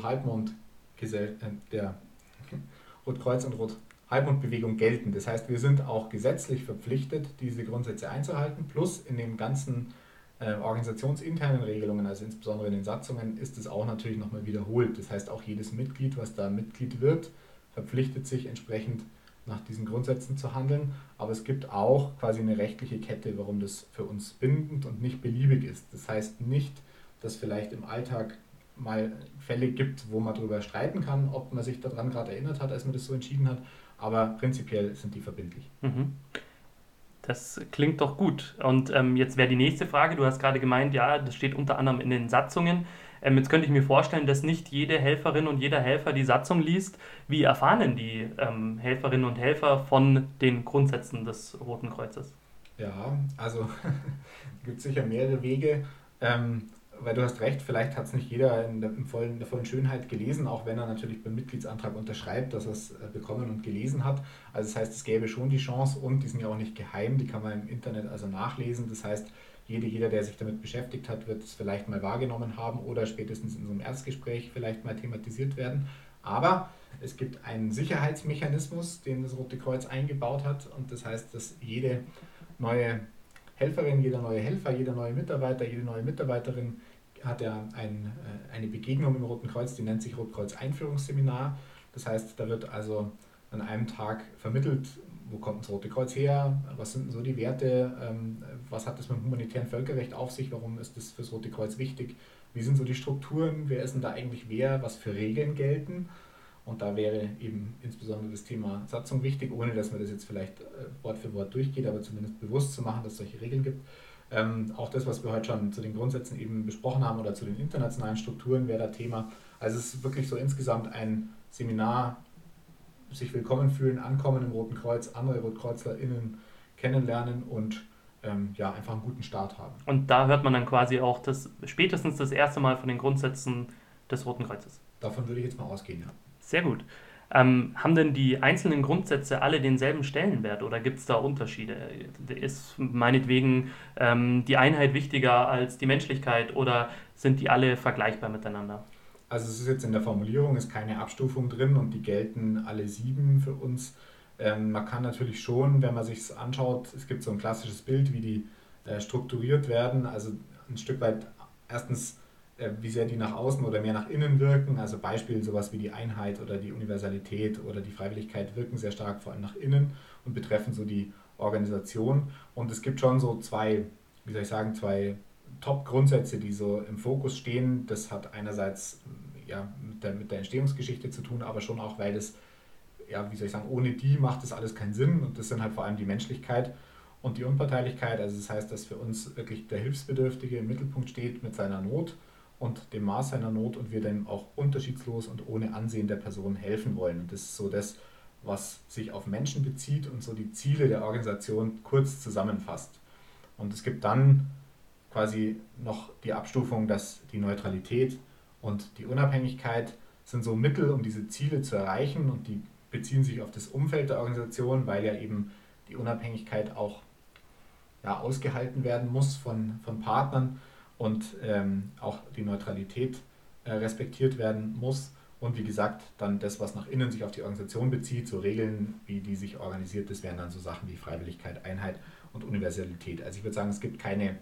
Rothalbmondbewegung gelten. Das heißt, wir sind auch gesetzlich verpflichtet, diese Grundsätze einzuhalten, plus in den ganzen organisationsinternen Regelungen, also insbesondere in den Satzungen, ist es auch natürlich nochmal wiederholt. Das heißt, auch jedes Mitglied, was da Mitglied wird, verpflichtet sich entsprechend nach diesen Grundsätzen zu handeln. Aber es gibt auch quasi eine rechtliche Kette, warum das für uns bindend und nicht beliebig ist. Das heißt nicht, dass vielleicht im Alltag mal Fälle gibt, wo man darüber streiten kann, ob man sich daran gerade erinnert hat, als man das so entschieden hat. Aber prinzipiell sind die verbindlich. Das klingt doch gut. Und jetzt wäre die nächste Frage, du hast gerade gemeint, ja, das steht unter anderem in den Satzungen. Jetzt könnte ich mir vorstellen, dass nicht jede Helferin und jeder Helfer die Satzung liest. Wie erfahren denn die Helferinnen und Helfer von den Grundsätzen des Roten Kreuzes? Ja, also es gibt sicher mehrere Wege. weil du hast recht, vielleicht hat es nicht jeder in der vollen Schönheit gelesen, auch wenn er natürlich beim Mitgliedsantrag unterschreibt, dass er es bekommen und gelesen hat. Also das heißt, es gäbe schon die Chance und die sind ja auch nicht geheim, die kann man im Internet also nachlesen. Das heißt, jeder, der sich damit beschäftigt hat, wird es vielleicht mal wahrgenommen haben oder spätestens in so einem Erstgespräch vielleicht mal thematisiert werden. Aber es gibt einen Sicherheitsmechanismus, den das Rote Kreuz eingebaut hat und das heißt, dass jede neue Helferin, jeder neue Helfer, jeder neue Mitarbeiter, jede neue Mitarbeiterin hat ja eine Begegnung im Roten Kreuz, die nennt sich Rotkreuz-Einführungsseminar. Das heißt, da wird also an einem Tag vermittelt, wo kommt das Rote Kreuz her, was sind so die Werte, was hat das mit dem humanitären Völkerrecht auf sich, warum ist das fürs Rote Kreuz wichtig, wie sind so die Strukturen, wer ist denn da eigentlich wer, was für Regeln gelten. Und da wäre eben insbesondere das Thema Satzung wichtig, ohne dass man das jetzt vielleicht Wort für Wort durchgeht, aber zumindest bewusst zu machen, dass es solche Regeln gibt. Auch das, was wir heute schon zu den Grundsätzen eben besprochen haben oder zu den internationalen Strukturen, wäre da Thema. Also es ist wirklich so insgesamt ein Seminar, sich willkommen fühlen, ankommen im Roten Kreuz, andere RotkreuzlerInnen kennenlernen und ja, einfach einen guten Start haben. Und da hört man dann quasi auch spätestens das erste Mal von den Grundsätzen des Roten Kreuzes. Davon würde ich jetzt mal ausgehen, ja. Sehr gut. Haben denn die einzelnen Grundsätze alle denselben Stellenwert oder gibt es da Unterschiede? Ist meinetwegen die Einheit wichtiger als die Menschlichkeit oder sind die alle vergleichbar miteinander? Also es ist jetzt in der Formulierung, ist keine Abstufung drin und die gelten alle 7 für uns. Man kann natürlich schon, wenn man sich es anschaut, es gibt so ein klassisches Bild, wie die strukturiert werden, also ein Stück weit erstens wie sehr die nach außen oder mehr nach innen wirken. Also Beispiel sowas wie die Einheit oder die Universalität oder die Freiwilligkeit wirken sehr stark vor allem nach innen und betreffen so die Organisation. Und es gibt schon so zwei Top-Grundsätze, die so im Fokus stehen. Das hat einerseits ja, mit der Entstehungsgeschichte zu tun, aber schon auch, weil das, ja, ohne die macht das alles keinen Sinn. Und das sind halt vor allem die Menschlichkeit und die Unparteilichkeit. Also das heißt, dass für uns wirklich der Hilfsbedürftige im Mittelpunkt steht mit seiner Not und dem Maß seiner Not und wir dann auch unterschiedslos und ohne Ansehen der Person helfen wollen. Und das ist so das, was sich auf Menschen bezieht und so die Ziele der Organisation kurz zusammenfasst. Und es gibt dann quasi noch die Abstufung, dass die Neutralität und die Unabhängigkeit sind so Mittel, um diese Ziele zu erreichen und die beziehen sich auf das Umfeld der Organisation, weil ja eben die Unabhängigkeit auch ausgehalten werden muss von Partnern und auch die Neutralität respektiert werden muss. Und wie gesagt, dann das, was nach innen sich auf die Organisation bezieht, so Regeln, wie die sich organisiert, das wären dann so Sachen wie Freiwilligkeit, Einheit und Universalität. Also ich würde sagen, es gibt keine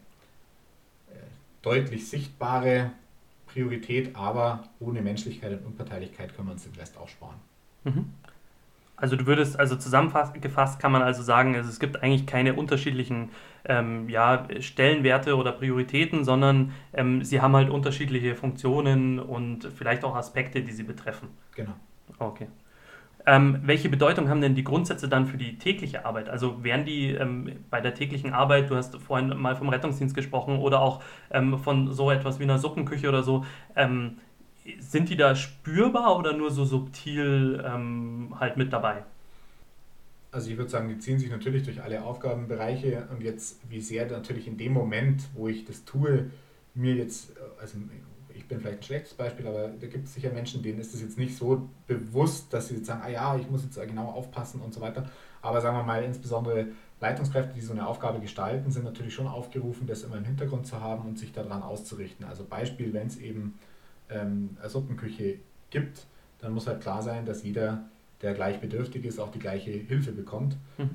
deutlich sichtbare Priorität, aber ohne Menschlichkeit und Unparteilichkeit können wir uns den Rest auch sparen. Mhm. Also du würdest, also zusammengefasst kann man also sagen, es gibt eigentlich keine unterschiedlichen Stellenwerte oder Prioritäten, sondern sie haben halt unterschiedliche Funktionen und vielleicht auch Aspekte, die sie betreffen. Genau. Okay. Welche Bedeutung haben denn die Grundsätze dann für die tägliche Arbeit? Also wären die bei der täglichen Arbeit, du hast vorhin mal vom Rettungsdienst gesprochen oder auch von so etwas wie einer Suppenküche oder so, sind die da spürbar oder nur so subtil halt mit dabei? Also ich würde sagen, die ziehen sich natürlich durch alle Aufgabenbereiche und jetzt, wie sehr natürlich in dem Moment, wo ich das tue, mir jetzt, also ich bin vielleicht ein schlechtes Beispiel, aber da gibt es sicher Menschen, denen ist es jetzt nicht so bewusst, dass sie jetzt sagen, ich muss jetzt genau aufpassen und so weiter. Aber sagen wir mal, insbesondere Leitungskräfte, die so eine Aufgabe gestalten, sind natürlich schon aufgerufen, das immer im Hintergrund zu haben und sich daran auszurichten. Also Beispiel, wenn es eben eine Suppenküche gibt, dann muss halt klar sein, dass jeder, der gleich bedürftig ist, auch die gleiche Hilfe bekommt.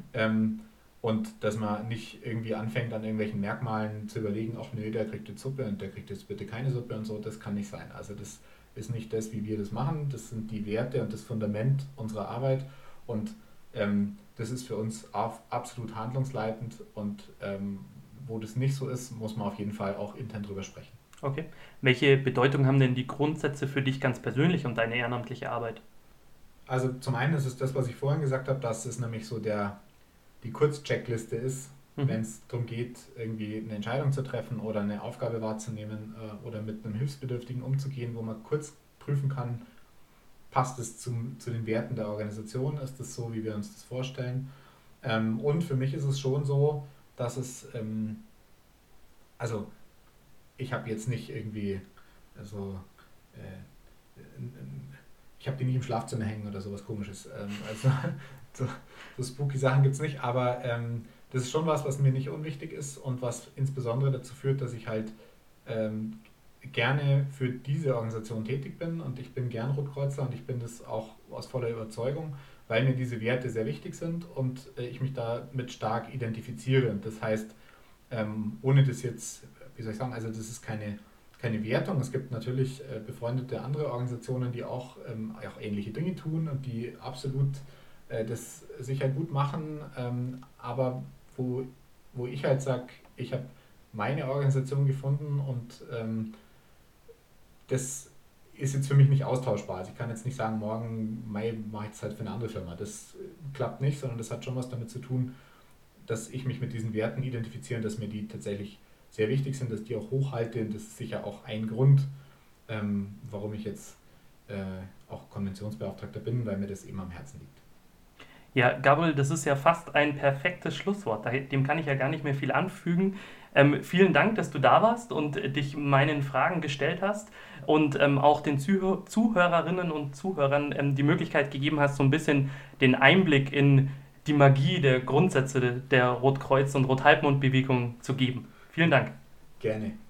Und dass man nicht irgendwie anfängt, an irgendwelchen Merkmalen zu überlegen, ach nee, der kriegt jetzt Suppe und der kriegt jetzt bitte keine Suppe und so, das kann nicht sein. Also das ist nicht das, wie wir das machen, das sind die Werte und das Fundament unserer Arbeit und das ist für uns absolut handlungsleitend und wo das nicht so ist, muss man auf jeden Fall auch intern drüber sprechen. Okay. Welche Bedeutung haben denn die Grundsätze für dich ganz persönlich und deine ehrenamtliche Arbeit? Also zum einen ist es das, was ich vorhin gesagt habe, dass es nämlich so die Kurzcheckliste ist, wenn es darum geht, irgendwie eine Entscheidung zu treffen oder eine Aufgabe wahrzunehmen oder mit einem Hilfsbedürftigen umzugehen, wo man kurz prüfen kann, passt es zu den Werten der Organisation, ist es so, wie wir uns das vorstellen. Und für mich ist es schon so, dass es, also ich habe jetzt nicht irgendwie, also ich habe die nicht im Schlafzimmer hängen oder sowas Komisches. Also so spooky Sachen gibt es nicht, aber das ist schon was mir nicht unwichtig ist und was insbesondere dazu führt, dass ich halt ähm, gerne für diese Organisation tätig bin und ich bin gern Rotkreuzer und ich bin das auch aus voller Überzeugung, weil mir diese Werte sehr wichtig sind und ich mich damit stark identifiziere. Und das heißt, ohne das jetzt, wie soll ich sagen, also das ist keine Wertung. Es gibt natürlich befreundete andere Organisationen, die auch ähnliche Dinge tun und die absolut das sicher gut machen, aber wo ich halt sage, ich habe meine Organisation gefunden und das ist jetzt für mich nicht austauschbar. Also ich kann jetzt nicht sagen, morgen Mai mache ich es halt für eine andere Firma. Das klappt nicht, sondern das hat schon was damit zu tun, dass ich mich mit diesen Werten identifiziere und dass mir die tatsächlich sehr wichtig sind, dass die auch hochhalte. Und das ist sicher auch ein Grund, warum ich jetzt auch Konventionsbeauftragter bin, weil mir das eben am Herzen liegt. Ja, Gabriel, das ist ja fast ein perfektes Schlusswort. Dem kann ich ja gar nicht mehr viel anfügen. Vielen Dank, dass du da warst und dich meinen Fragen gestellt hast und auch den Zuhörerinnen und Zuhörern die Möglichkeit gegeben hast, so ein bisschen den Einblick in die Magie der Grundsätze der Rotkreuz- und Rothalbmond-Bewegung zu geben. Vielen Dank. Gerne.